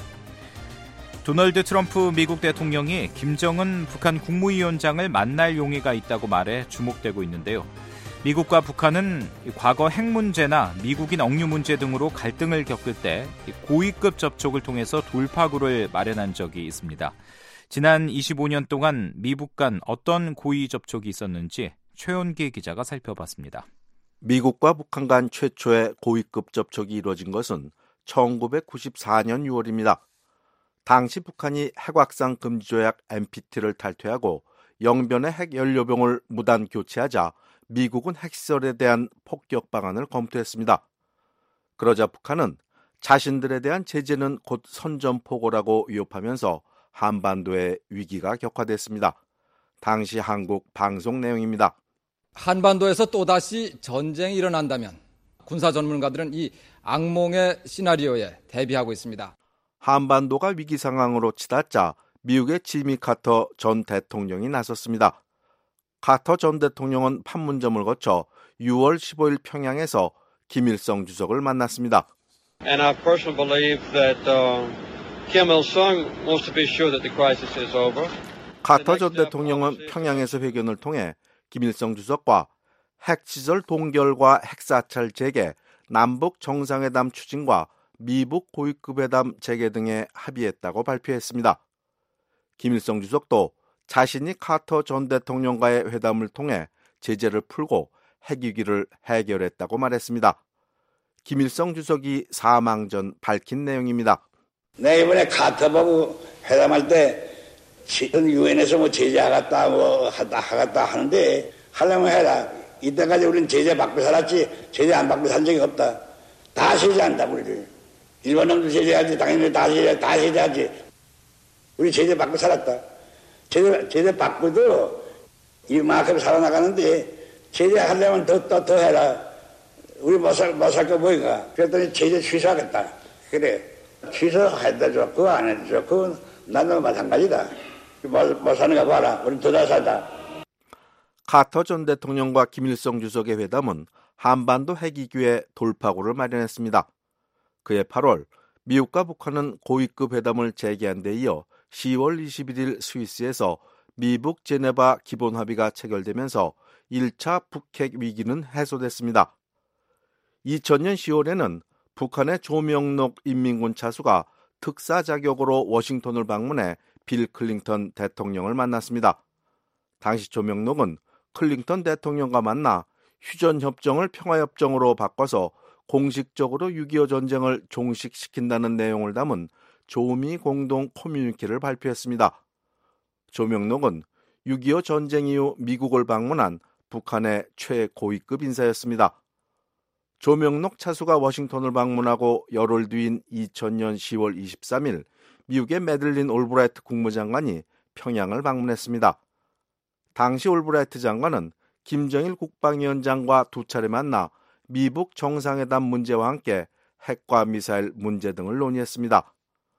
도널드 트럼프 미국 대통령이 김정은 북한 국무위원장을 만날 용의가 있다고 말해 주목되고 있는데요. 미국과 북한은 과거 핵 문제나 미국인 억류 문제 등으로 갈등을 겪을 때 고위급 접촉을 통해서 돌파구를 마련한 적이 있습니다. 지난 이십오 년 동안 미북 간 어떤 고위 접촉이 있었는지 최원기 기자가 살펴봤습니다. 미국과 북한 간 최초의 고위급 접촉이 이루어진 것은 천구백구십사 년 유월입니다. 당시 북한이 핵확산 금지 조약 엔피티를 탈퇴하고 영변의 핵 연료병을 무단 교체하자 미국은 핵시설에 대한 폭격 방안을 검토했습니다. 그러자 북한은 자신들에 대한 제재는 곧 선전포고라고 위협하면서 한반도의 위기가 격화됐습니다. 당시 한국 방송 내용입니다. 한반도에서 또다시 전쟁이 일어난다면 군사 전문가들은 이 악몽의 시나리오에 대비하고 있습니다. 한반도가 위기 상황으로 치닫자 미국의 지미 카터 전 대통령이 나섰습니다. 카터 전 대통령은 판문점을 거쳐 유월 십오일 평양에서 김일성 주석을 만났습니다. And I personally believe that uh, Kim Il-sung wants to be sure that the crisis is over. 카터 전 대통령은 평양에서 회견을 통해 김일성 주석과 핵시설 동결과 핵사찰 재개, 남북 정상회담 추진과 미북 고위급 회담 재개 등에 합의했다고 발표했습니다. 김일성 주석도 자신이 카터 전 대통령과의 회담을 통해 제재를 풀고 핵위기를 해결했다고 말했습니다. 김일성 주석이 사망 전 밝힌 내용입니다. 내 이번에 카터하고 회담할 때 유엔에서 뭐 제재하겠다 뭐 하다 하겠다 하는데 하려면 해라. 이때까지 우리는 제재 받고 살았지 제재 안 받고 산 적이 없다. 다 제재한다 우리를. 일본 놈도 제재하지 당연히 다 제재 다 제재하지. 우리 제재 받고 살았다. 제재 제재 받고도 이만큼 살아나가는데 제재하려면 더 더 더 해라. 우리 못 살 못 살 거 뭐인가. 그랬더니 제재 취소하겠다. 그래 취소했다 좋고 안 해도 좋고 나도 마찬가지다. 뭐, 뭐 사는가 봐라. 우리 더 잘 살다. 카터 전 대통령과 김일성 주석의 회담은 한반도 핵위기의 돌파구를 마련했습니다. 그해 팔월 미국과 북한은 고위급 회담을 재개한 데 이어 시월 이십일일 스위스에서 미북 제네바 기본합의가 체결되면서 일 차 북핵 위기는 해소됐습니다. 이천 년 시월에는 북한의 조명록 인민군 차수가 특사 자격으로 워싱턴을 방문해 빌 클린턴 대통령을 만났습니다. 당시 조명록은 클린턴 대통령과 만나 휴전협정을 평화협정으로 바꿔서 공식적으로 육이오 전쟁을 종식시킨다는 내용을 담은 조미 공동 커뮤니케를 발표했습니다. 조명록은 육이오 전쟁 이후 미국을 방문한 북한의 최고위급 인사였습니다. 조명록 차수가 워싱턴을 방문하고 열흘 뒤인 이천 년 시월 이십삼일 미국의 매들린 올브라이트 국무장관이 평양을 방문했습니다. 당시 올브라이트 장관은 김정일 국방위원장과 두 차례 만나 미북 정상회담 문제와 함께 핵과 미사일 문제 등을 논의했습니다.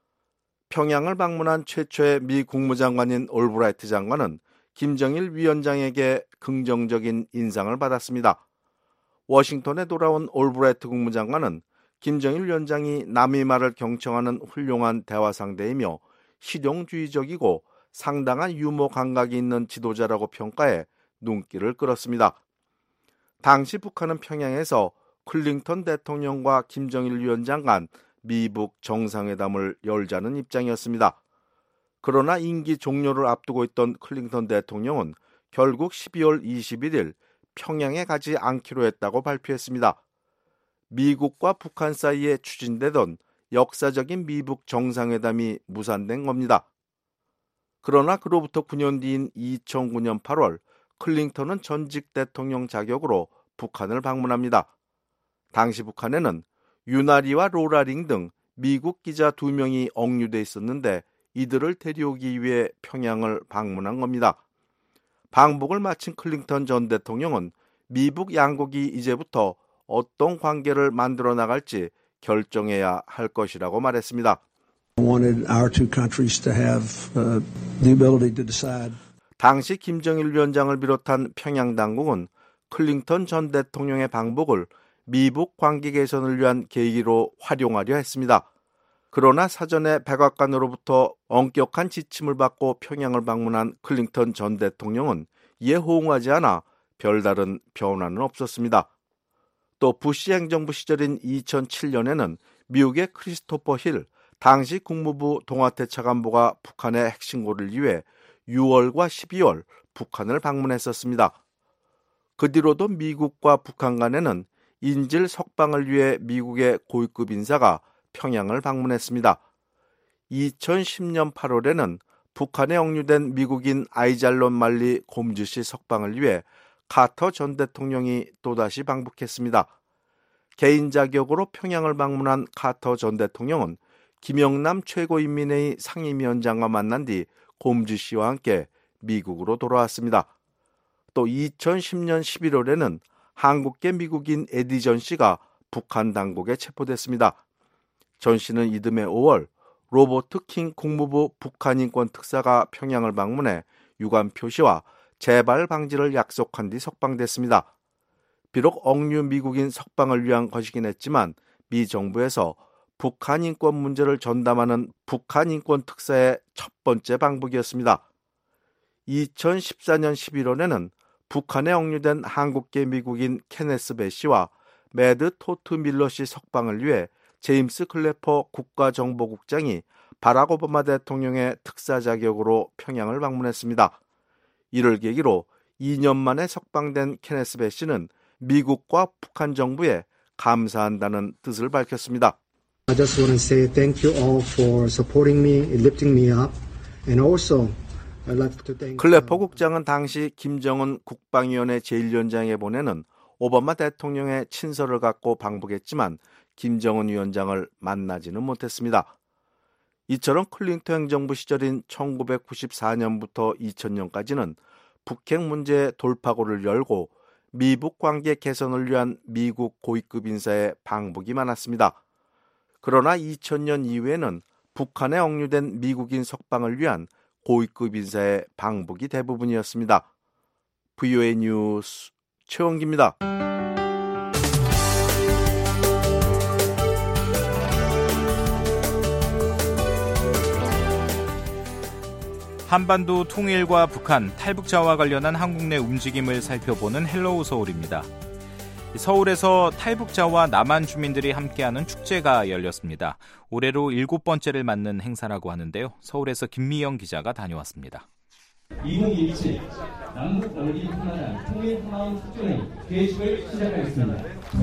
평양을 방문한 최초의 미 국무장관인 올브라이트 장관은 김정일 위원장에게 긍정적인 인상을 받았습니다. 워싱턴에 돌아온 올브라이트 국무장관은 김정일 위원장이 남의 말을 경청하는 훌륭한 대화 상대이며 실용주의적이고 상당한 유머 감각이 있는 지도자라고 평가해 눈길을 끌었습니다. 당시 북한은 평양에서 클린턴 대통령과 김정일 위원장 간 미북 정상회담을 열자는 입장이었습니다. 그러나 임기 종료를 앞두고 있던 클린턴 대통령은 결국 십이월 이십일일 평양에 가지 않기로 했다고 발표했습니다. 미국과 북한 사이에 추진되던 역사적인 미북 정상회담이 무산된 겁니다. 그러나 그로부터 구 년 뒤인 이천구 년 팔월 클린턴은 전직 대통령 자격으로 북한을 방문합니다. 당시 북한에는 유나리와 로라링 등 미국 기자 두 명이 억류돼 있었는데 이들을 데려오기 위해 평양을 방문한 겁니다. 방북을 마친 클린턴 전 대통령은 미북 양국이 이제부터 어떤 관계를 만들어 나갈지 결정해야 할 것이라고 말했습니다. 당시 김정일 위원장을 비롯한 평양 당국은 클린턴 전 대통령의 방북을 미북 관계 개선을 위한 계기로 활용하려 했습니다. 그러나 사전에 백악관으로부터 엄격한 지침을 받고 평양을 방문한 클린턴 전 대통령은 이에 호응하지 않아 별다른 변화는 없었습니다. 또 부시 행정부 시절인 이천칠 년에는 미국의 크리스토퍼 힐 당시 국무부 동아태 차관보가 북한의 핵신고를 위해 유월과 십이월 북한을 방문했었습니다. 그 뒤로도 미국과 북한 간에는 인질 석방을 위해 미국의 고위급 인사가 평양을 방문했습니다. 이천십 년 팔월에는 북한에 억류된 미국인 아이잘론 말리 곰즈시 석방을 위해 카터 전 대통령이 또다시 방북했습니다. 개인 자격으로 평양을 방문한 카터 전 대통령은 김영남 최고인민회의 상임위원장과 만난 뒤 곰즈시와 함께 미국으로 돌아왔습니다. 또 이천십 년 십일월에는 한국계 미국인 에디 전 씨가 북한 당국에 체포됐습니다. 전 씨는 이듬해 오월 로버트 킹 국무부 북한인권 특사가 평양을 방문해 유감 표시와 재발 방지를 약속한 뒤 석방됐습니다. 비록 억류 미국인 석방을 위한 것이긴 했지만 미 정부에서 북한 인권 문제를 전담하는 북한 인권 특사의 첫 번째 방북이었습니다. 이천십사 년 십일월에는 북한에 억류된 한국계 미국인 케네스 배 씨와 매드 토트 밀러 씨 석방을 위해 제임스 클래퍼 국가정보국장이 바락 오바마 대통령의 특사 자격으로 평양을 방문했습니다. 이를 계기로 이 년 만에 석방된 케네스 배 씨는 미국과 북한 정부에 감사한다는 뜻을 밝혔습니다. I just want to say thank you all for supporting me, lifting me up, and also I'd like to thank. 클래퍼 국장은 당시 김정은 국방위원회 제일 위원장에 보내는 오바마 대통령의 친서를 갖고 방북했지만 김정은 위원장을 만나지는 못했습니다. 이처럼 클린턴 행정부 시절인 천구백구십사 년부터 이천 년까지는 북핵 문제의 돌파구를 열고 미북 관계 개선을 위한 미국 고위급 인사의 방북이 많았습니다. 그러나 이천 년 이후에는 북한에 억류된 미국인 석방을 위한 고위급 인사의 방북이 대부분이었습니다. 브이오에이 뉴스 최원기입니다. 한반도 통일과 북한, 탈북자와 관련한 한국 내 움직임을 살펴보는 헬로우 서울입니다. 서울에서 탈북자와 남한 주민들이 함께하는 축제가 열렸습니다. 올해로 일곱 번째를 맞는 행사라고 하는데요. 서울에서 김미영 기자가 다녀왔습니다. 이천십칠 남북 어린이 하나단 통일 하나원 축제는 개식을 시작하겠습니다.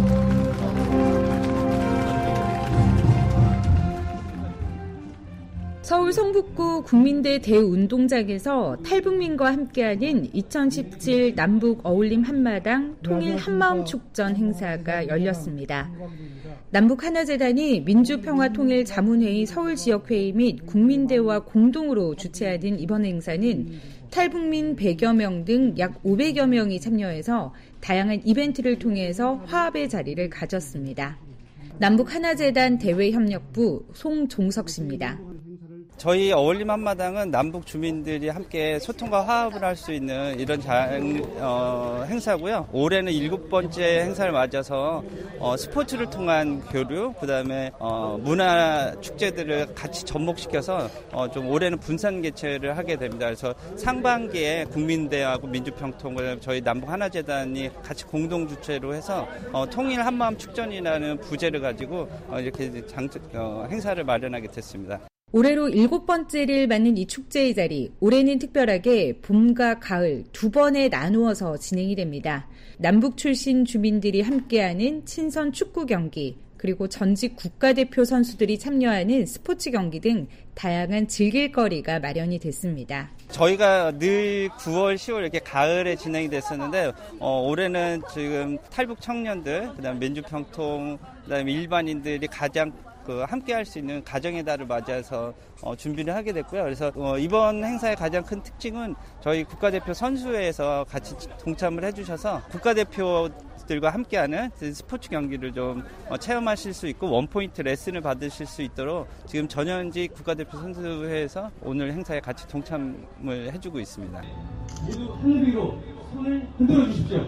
서울 성북구 국민대 대운동장에서 탈북민과 함께하는 이천십칠 남북 어울림 한마당 통일 한마음 축전 행사가 열렸습니다. 남북하나재단이 민주평화통일 자문회의 서울지역회의 및 국민대와 공동으로 주최하는 이번 행사는 탈북민 백여 명 등 약 오백여 명이 참여해서 다양한 이벤트를 통해서 화합의 자리를 가졌습니다. 남북하나재단 대외협력부 송종석 씨입니다. 저희 어울림 한마당은 남북 주민들이 함께 소통과 화합을 할 수 있는 이런 장, 어, 행사고요. 올해는 일곱 번째 행사를 맞아서 어, 스포츠를 통한 교류, 그다음에 어, 문화 축제들을 같이 접목시켜서 어, 좀 올해는 분산 개최를 하게 됩니다. 그래서 상반기에 국민대하고 민주평통을 저희 남북하나재단이 같이 공동 주최로 해서 어, 통일 한마음 축전이라는 부제를 가지고 어, 이렇게 장, 어, 행사를 마련하게 됐습니다. 올해로 일곱 번째를 맞는 이 축제의 자리, 올해는 특별하게 봄과 가을 두 번에 나누어서 진행이 됩니다. 남북 출신 주민들이 함께하는 친선 축구 경기, 그리고 전직 국가대표 선수들이 참여하는 스포츠 경기 등 다양한 즐길거리가 마련이 됐습니다. 저희가 늘 구월, 시월 이렇게 가을에 진행이 됐었는데 어, 올해는 지금 탈북 청년들, 그다음에 민주평통, 그다음에 일반인들이 가장 그 함께 할 수 있는 가정의 달을 맞이해서 어, 준비를 하게 됐고요. 그래서 어, 이번 행사의 가장 큰 특징은 저희 국가대표 선수회에서 같이 동참을 해주셔서 국가대표들과 함께하는 스포츠 경기를 좀 어, 체험하실 수 있고 원포인트 레슨을 받으실 수 있도록 지금 전현직 국가대표 선수회에서 오늘 행사에 같이 동참을 해주고 있습니다. 모두 하늘 위로 손을 흔들어 주십시오.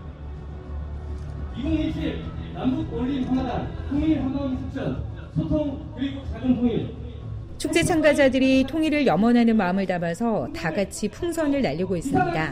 이천이십칠 남북 올림 하나단 통일 한마음 특전 소통 그리고 자정 통일. 축제 참가자들이 통일을 염원하는 마음을 담아서 다 같이 풍선을 날리고 있습니다.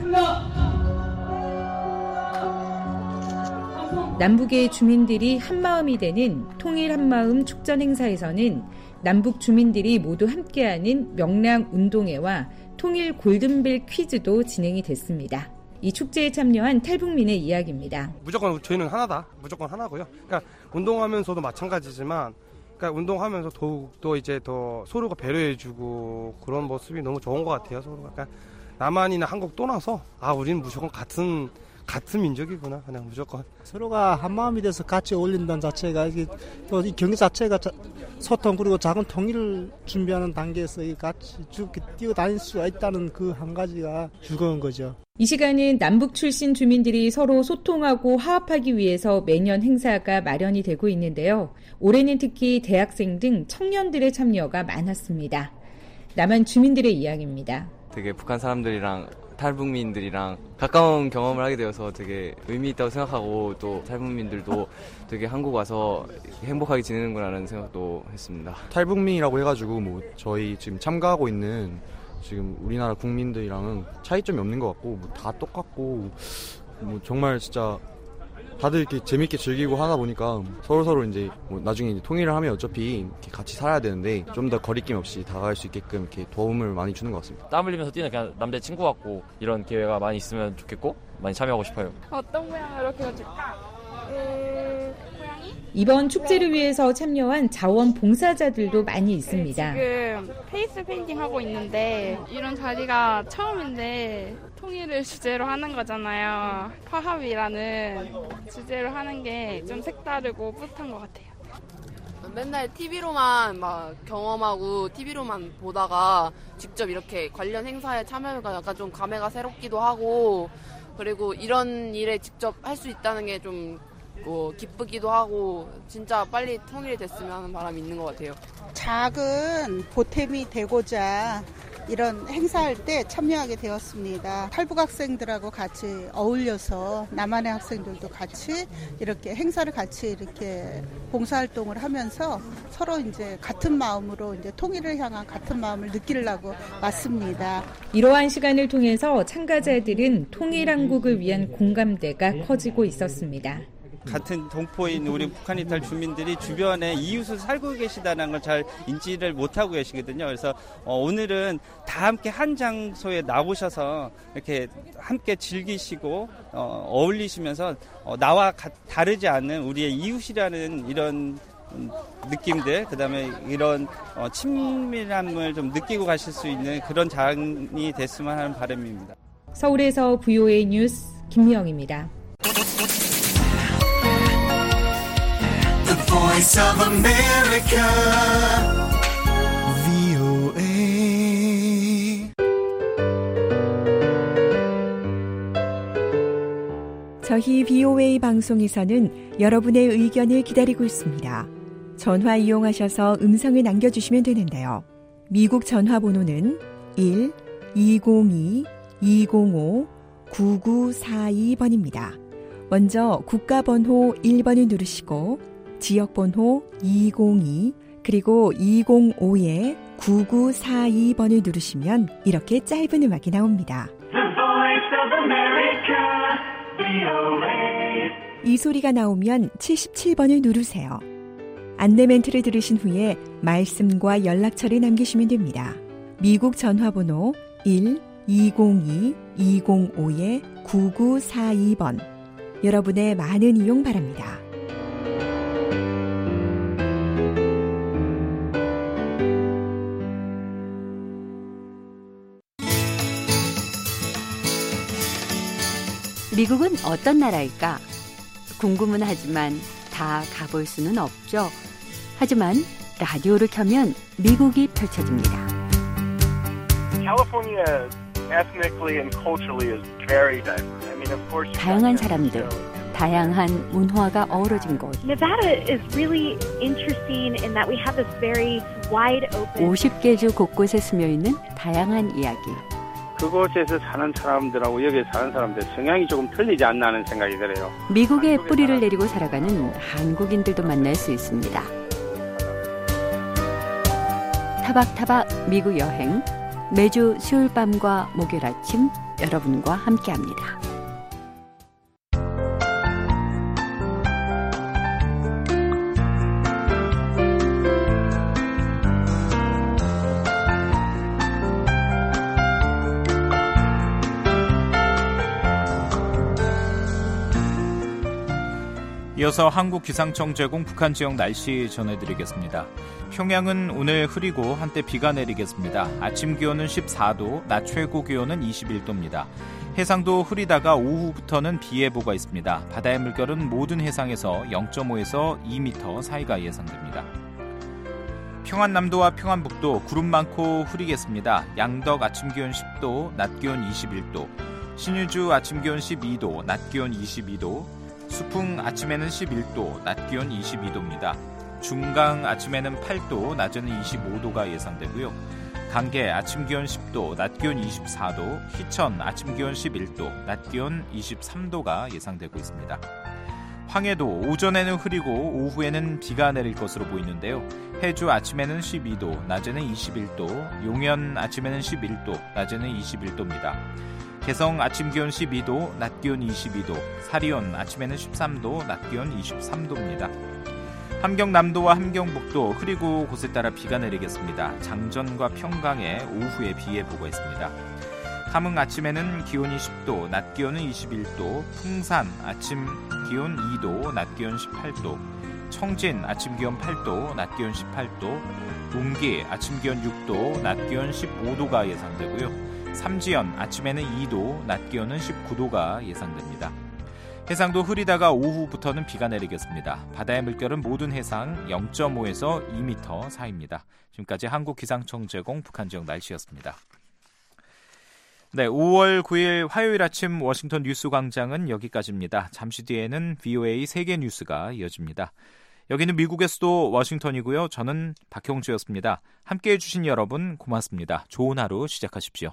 남북의 주민들이 한마음이 되는 통일 한마음 축전 행사에서는 남북 주민들이 모두 함께하는 명랑 운동회와 통일 골든벨 퀴즈도 진행이 됐습니다. 이 축제에 참여한 탈북민의 이야기입니다. 무조건 저희는 하나다. 무조건 하나고요. 그러니까 운동하면서도 마찬가지지만 그러니까 운동하면서 더욱더 이제 더 서로가 배려해주고 그런 모습이 너무 좋은 것 같아요. 서로가. 그러니까 남한이나 한국 떠나서 아 우리는 무조건 같은 같은 민족이구나. 그냥 무조건 서로가 한 마음이 돼서 같이 어울린다는 자체가 이게 또 이 경기 자체가 자, 소통 그리고 작은 통일을 준비하는 단계에서 같이 쭉 뛰어다닐 수가 있다는 그 한 가지가 즐거운 거죠. 이 시간은 남북 출신 주민들이 서로 소통하고 화합하기 위해서 매년 행사가 마련이 되고 있는데요. 올해는 특히 대학생 등 청년들의 참여가 많았습니다. 남한 주민들의 이야기입니다. 되게 북한 사람들이랑 탈북민들이랑 가까운 경험을 하게 되어서 되게 의미 있다고 생각하고 또 탈북민들도 되게 한국 와서 행복하게 지내는구나라는 생각도 했습니다. 탈북민이라고 해가지고 뭐 저희 지금 참가하고 있는 지금 우리나라 국민들이랑은 차이점이 없는 것 같고 뭐 다 똑같고 뭐 정말 진짜 다들 이렇게 재밌게 즐기고 하다 보니까 서로 서로 이제 뭐 나중에 이제 통일을 하면 어차피 이렇게 같이 살아야 되는데 좀 더 거리낌 없이 다가갈 수 있게끔 이렇게 도움을 많이 주는 것 같습니다. 땀 흘리면서 뛰는 그냥 남자 친구 같고 이런 기회가 많이 있으면 좋겠고 많이 참여하고 싶어요. 어떤 모양으로 그려줄까? 음... 이번 축제를 위해서 참여한 자원봉사자들도 많이 있습니다. 네, 지금 페이스 페인팅 하고 있는데 이런 자리가 처음인데 통일을 주제로 하는 거잖아요. 화합이라는 주제로 하는 게 좀 색다르고 뿌듯한 것 같아요. 맨날 티비로만 막 경험하고 티비로만 보다가 직접 이렇게 관련 행사에 참여하니까 약간 좀 감회가 새롭기도 하고 그리고 이런 일에 직접 할 수 있다는 게 좀 뭐 기쁘기도 하고 진짜 빨리 통일이 됐으면 하는 바람이 있는 것 같아요. 작은 보탬이 되고자 이런 행사할 때 참여하게 되었습니다. 탈북 학생들하고 같이 어울려서 남한의 학생들도 같이 이렇게 행사를 같이 이렇게 봉사활동을 하면서 서로 이제 같은 마음으로 이제 통일을 향한 같은 마음을 느끼려고 왔습니다. 이러한 시간을 통해서 참가자들은 통일 한국을 위한 공감대가 커지고 있었습니다. 같은 동포인 우리 북한 이탈 주민들이 주변에 이웃을 살고 계시다는 걸 잘 인지를 못하고 계시거든요. 그래서 어, 오늘은 다 함께 한 장소에 나오셔서 이렇게 함께 즐기시고 어, 어울리시면서 어, 나와 가, 다르지 않은 우리의 이웃이라는 이런 느낌들, 그다음에 이런 어, 친밀함을 좀 느끼고 가실 수 있는 그런 장이 됐으면 하는 바람입니다. 서울에서 브이오에이 뉴스 김미영입니다. Voice of America, 브이오에이. 저희 브이오에이 방송에서는 여러분의 의견을 기다리고 있습니다. 전화 이용하셔서 음성을 남겨주시면 되는데요. 미국 전화번호는 일 이공이 이공오 구구사이 번입니다. 먼저 국가번호 일 번을 누르시고 지역번호 이공이 그리고 이공오에 구구사이 번을 누르시면 이렇게 짧은 음악이 나옵니다. 이 소리가 나오면 칠십칠 번을 누르세요. 안내 멘트를 들으신 후에 말씀과 연락처를 남기시면 됩니다. 미국 전화번호 일 이공이 이공오에 구구사이 번 여러분의 많은 이용 바랍니다. 미국은 어떤 나라일까? 궁금은 하지만 다 가볼 수는 없죠. 하지만 라디오를 켜면 미국이 펼쳐집니다. California ethnically and culturally is very diverse. I mean, of course. 다양한 사람들, 다양한 문화가 어우러진 곳. Nevada is really interesting in that we have this very wide open. 오십 개 주 곳곳에 스며 있는 다양한 이야기. 그곳에서 사는 사람들하고 여기 사는 사람들 성향이 조금 틀리지 않나 하는 생각이 들어요. 미국에 뿌리를 내리고 살아가는 한국인들도 만날 수 있습니다. 타박타박 미국 여행, 매주 수요일 밤과 목요일 아침 여러분과 함께합니다. 이어서 한국기상청 제공 북한 지역 날씨 전해드리겠습니다. 평양은 오늘 흐리고 한때 비가 내리겠습니다. 아침 기온은 십사 도, 낮 최고 기온은 이십일 도입니다. 해상도 흐리다가 오후부터는 비 예보가 있습니다. 바다의 물결은 모든 해상에서 영 점 오에서 이 미터 사이가 예상됩니다. 평안남도와 평안북도 구름 많고 흐리겠습니다. 양덕 아침 기온 십 도, 낮 기온 이십일 도, 신의주 아침 기온 십이 도, 낮 기온 이십이 도, 수풍 아침에는 십일 도, 낮 기온 이십이 도입니다. 중강 아침에는 팔 도, 낮에는 이십오 도가 예상되고요. 강계 아침 기온 십 도, 낮 기온 이십사 도, 희천 아침 기온 십일 도, 낮 기온 이십삼 도가 예상되고 있습니다. 황해도 오전에는 흐리고 오후에는 비가 내릴 것으로 보이는데요. 해주 아침에는 십이 도, 낮에는 이십일 도, 용현 아침에는 십일 도, 낮에는 이십일 도입니다. 개성 아침 기온 십이 도, 낮 기온 이십이 도, 사리온 아침에는 십삼 도, 낮 기온 이십삼 도입니다. 함경남도와 함경북도 흐리고 곳에 따라 비가 내리겠습니다. 장전과 평강에 오후에 비 예보가 있습니다. 함흥 아침에는 기온이 십 도, 낮 기온은 이십일 도, 풍산 아침 기온 이 도, 낮 기온 십팔 도, 청진 아침 기온 팔 도, 낮 기온 십팔 도, 웅기 아침 기온 육 도, 낮 기온 십오 도가 예상되고요. 삼지연 아침에는 이 도, 낮 기온은 십구 도가 예상됩니다. 해상도 흐리다가 오후부터는 비가 내리겠습니다. 바다의 물결은 모든 해상 영 점 오에서 이 미터 사이입니다. 지금까지 한국기상청 제공 북한 지역 날씨였습니다. 네, 오월 구일 화요일 아침 워싱턴 뉴스 광장은 여기까지입니다. 잠시 뒤에는 브이오에이 세계 뉴스가 이어집니다. 여기는 미국의 수도 워싱턴이고요. 저는 박형주였습니다. 함께해 주신 여러분 고맙습니다. 좋은 하루 시작하십시오.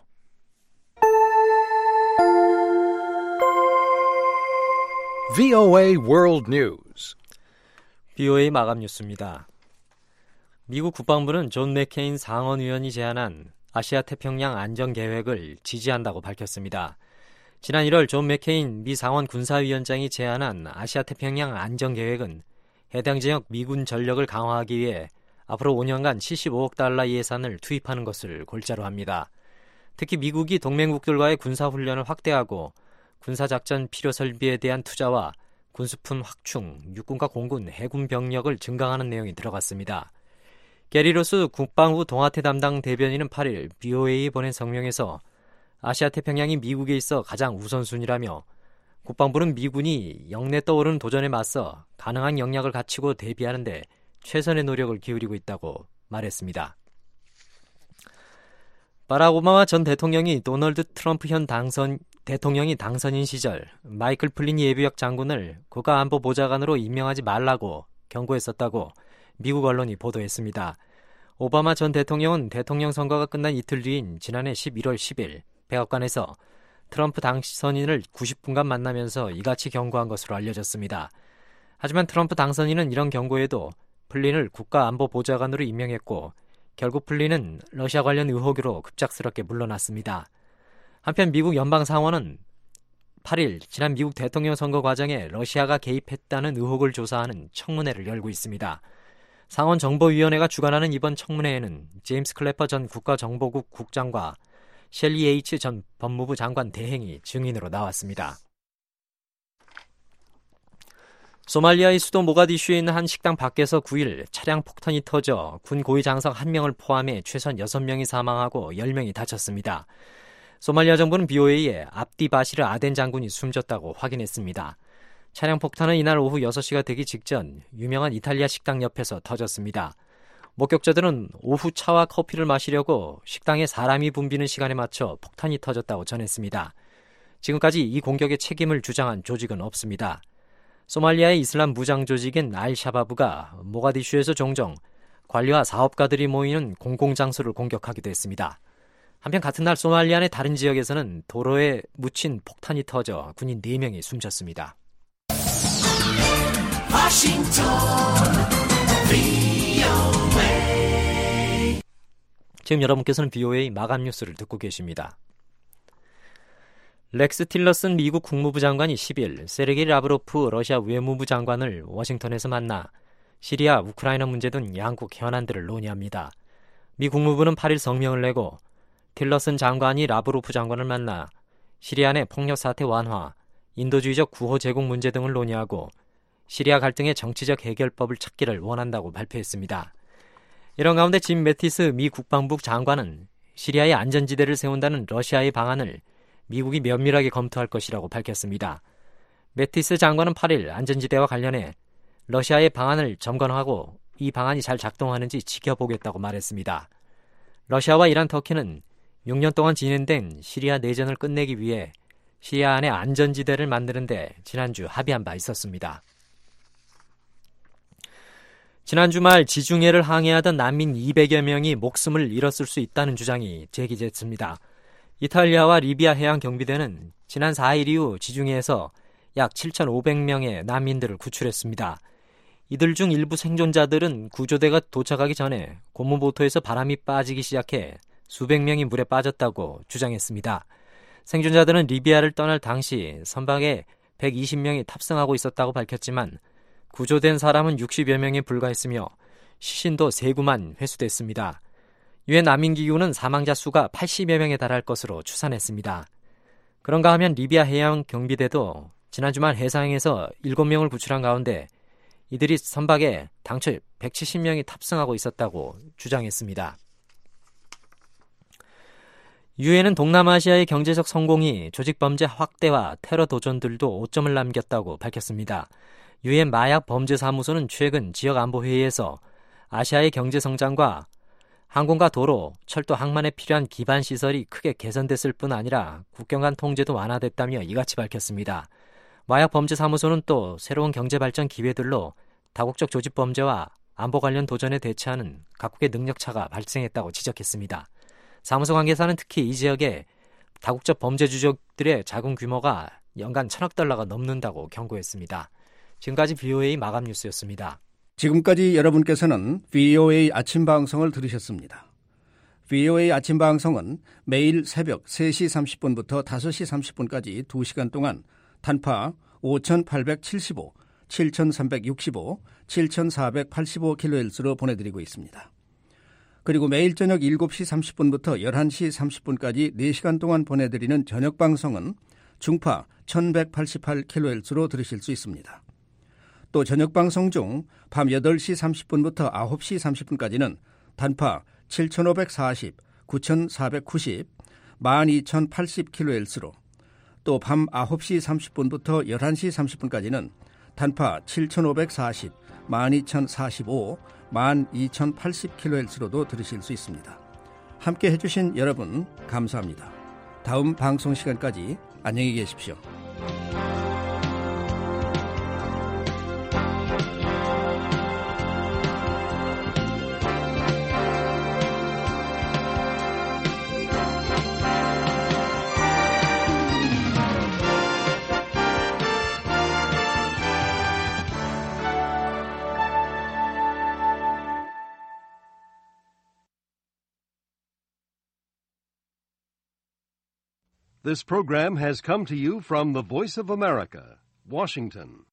브이오에이 World News. 브이오에이 마감 뉴스입니다. 미국 국방부는 존 맥케인 상원의원이 제안한 아시아 태평양 안전계획을 지지한다고 밝혔습니다. 지난 일월 존 맥케인 미 상원 군사위원장이 제안한 아시아 태평양 안전계획은 해당 지역 미군 전력을 강화하기 위해 앞으로 오 년간 칠십오억 달러 예산을 투입하는 것을 골자로 합니다. 특히 미국이 동맹국들과의 군사훈련을 확대하고 군사작전 필요 설비에 대한 투자와 군수품 확충, 육군과 공군, 해군 병력을 증강하는 내용이 들어갔습니다. 게리 로스 국방부 동아태 담당 대변인은 팔 일 브이오에이에 보낸 성명에서 아시아 태평양이 미국에 있어 가장 우선순위라며 국방부는 미군이 역내 떠오르는 도전에 맞서 가능한 역량을 갖추고 대비하는 데 최선의 노력을 기울이고 있다고 말했습니다. 바락 오바마 전 대통령이 도널드 트럼프 현 당선 대통령이 당선인 시절 마이클 플린 예비역 장군을 국가안보보좌관으로 임명하지 말라고 경고했었다고 미국 언론이 보도했습니다. 오바마 전 대통령은 대통령 선거가 끝난 이틀 뒤인 지난해 십일월 십일 백악관에서 트럼프 당선인을 구십 분간 만나면서 이같이 경고한 것으로 알려졌습니다. 하지만 트럼프 당선인은 이런 경고에도 플린을 국가안보보좌관으로 임명했고 결국 플린은 러시아 관련 의혹으로 급작스럽게 물러났습니다. 한편 미국 연방상원은 팔 일 지난 미국 대통령 선거 과정에 러시아가 개입했다는 의혹을 조사하는 청문회를 열고 있습니다. 상원 정보위원회가 주관하는 이번 청문회에는 제임스 클래퍼 전 국가정보국 국장과 셸리 H 전 법무부 장관 대행이 증인으로 나왔습니다. 소말리아의 수도 모가디슈에 있는 한 식당 밖에서 구 일 차량 폭탄이 터져 군 고위 장성 한 명을 포함해 최소한 여섯 명이 사망하고 열 명이 다쳤습니다. 소말리아 정부는 비오에이에 압디 바시르 아덴 장군이 숨졌다고 확인했습니다. 차량 폭탄은 이날 오후 여섯 시가 되기 직전 유명한 이탈리아 식당 옆에서 터졌습니다. 목격자들은 오후 차와 커피를 마시려고 식당에 사람이 붐비는 시간에 맞춰 폭탄이 터졌다고 전했습니다. 지금까지 이 공격의 책임을 주장한 조직은 없습니다. 소말리아의 이슬람 무장 조직인 알샤바브가 모가디슈에서 종종 관리와 사업가들이 모이는 공공장소를 공격하기도 했습니다. 한편 같은 날 소말리아 내 다른 지역에서는 도로에 묻힌 폭탄이 터져 군인 네 명이 숨졌습니다. 워싱턴 브이오에이 지금 여러분께서는 비오에이 마감 뉴스를 듣고 계십니다. 렉스 틸러슨 미국 국무부 장관이 십일 세르게이 라브로프 러시아 외무부 장관을 워싱턴에서 만나 시리아, 우크라이나 문제 등 양국 현안들을 논의합니다. 미 국무부는 팔일 성명을 내고 틸러슨 장관이 라브로프 장관을 만나 시리아 내 폭력 사태 완화, 인도주의적 구호 제공 문제 등을 논의하고 시리아 갈등의 정치적 해결법을 찾기를 원한다고 발표했습니다. 이런 가운데 짐 매티스 미 국방부 장관은 시리아의 안전지대를 세운다는 러시아의 방안을 미국이 면밀하게 검토할 것이라고 밝혔습니다. 매티스 장관은 팔일 안전지대와 관련해 러시아의 방안을 점검하고 이 방안이 잘 작동하는지 지켜보겠다고 말했습니다. 러시아와 이란, 터키는 육 년 동안 진행된 시리아 내전을 끝내기 위해 시리아 안에 안전지대를 만드는 데 지난주 합의한 바 있었습니다. 지난 주말 지중해를 항해하던 난민 이백여 명이 목숨을 잃었을 수 있다는 주장이 제기됐습니다. 이탈리아와 리비아 해양경비대는 지난 사일 이후 지중해에서 약 칠천오백 명의 난민들을 구출했습니다. 이들 중 일부 생존자들은 구조대가 도착하기 전에 고무보트에서 바람이 빠지기 시작해 수백 명이 물에 빠졌다고 주장했습니다. 생존자들은 리비아를 떠날 당시 선박에 백이십 명이 탑승하고 있었다고 밝혔지만 구조된 사람은 육십여 명에 불과했으며 시신도 세 구만 회수됐습니다. 유엔 난민기구는 사망자 수가 팔십여 명에 달할 것으로 추산했습니다. 그런가 하면 리비아 해양경비대도 지난 주말 해상에서 일곱 명을 구출한 가운데 이들이 선박에 당초 백칠십 명이 탑승하고 있었다고 주장했습니다. 유엔은 동남아시아의 경제적 성공이 조직범죄 확대와 테러 도전들도 오점을 남겼다고 밝혔습니다. 유엔 마약범죄사무소는 최근 지역안보회의에서 아시아의 경제성장과 항공과 도로, 철도, 항만에 필요한 기반시설이 크게 개선됐을 뿐 아니라 국경 간 통제도 완화됐다며 이같이 밝혔습니다. 마약범죄사무소는 또 새로운 경제발전 기회들로 다국적 조직범죄와 안보 관련 도전에 대처하는 각국의 능력차가 발생했다고 지적했습니다. 사무소 관계사는 특히 이 지역의 다국적 범죄 주족들의 자금 규모가 연간 천억 달러가 넘는다고 경고했습니다. 지금까지 비오에이 마감 뉴스였습니다. 지금까지 여러분께서는 비오에이 아침 방송을 들으셨습니다. 비오에이 아침 방송은 매일 새벽 세 시 삼십 분부터 다섯 시 삼십 분까지 두 시간 동안 단파 오천팔백칠십오, 칠천삼백육십오, 칠천사백팔십오 킬로헤르츠로 보내드리고 있습니다. 그리고 매일 저녁 일곱 시 삼십 분부터 열한 시 삼십 분까지 네 시간 동안 보내드리는 저녁 방송은 중파 천백팔십팔 킬로헤르츠로 들으실 수 있습니다. 또 저녁 방송 중 밤 여덟 시 삼십 분부터 아홉 시 삼십 분까지는 단파 칠천오백사십, 구천사백구십, 만 이천팔십 킬로헤르츠로 또 밤 아홉 시 삼십 분부터 열한 시 삼십 분까지는 단파 칠천오백사십, 만 이천사십오, 만 이천팔십 킬로헤르츠로도 들으실 수 있습니다. 함께 해주신 여러분 감사합니다. 다음 방송 시간까지 안녕히 계십시오. This program has come to you from the Voice of America, Washington.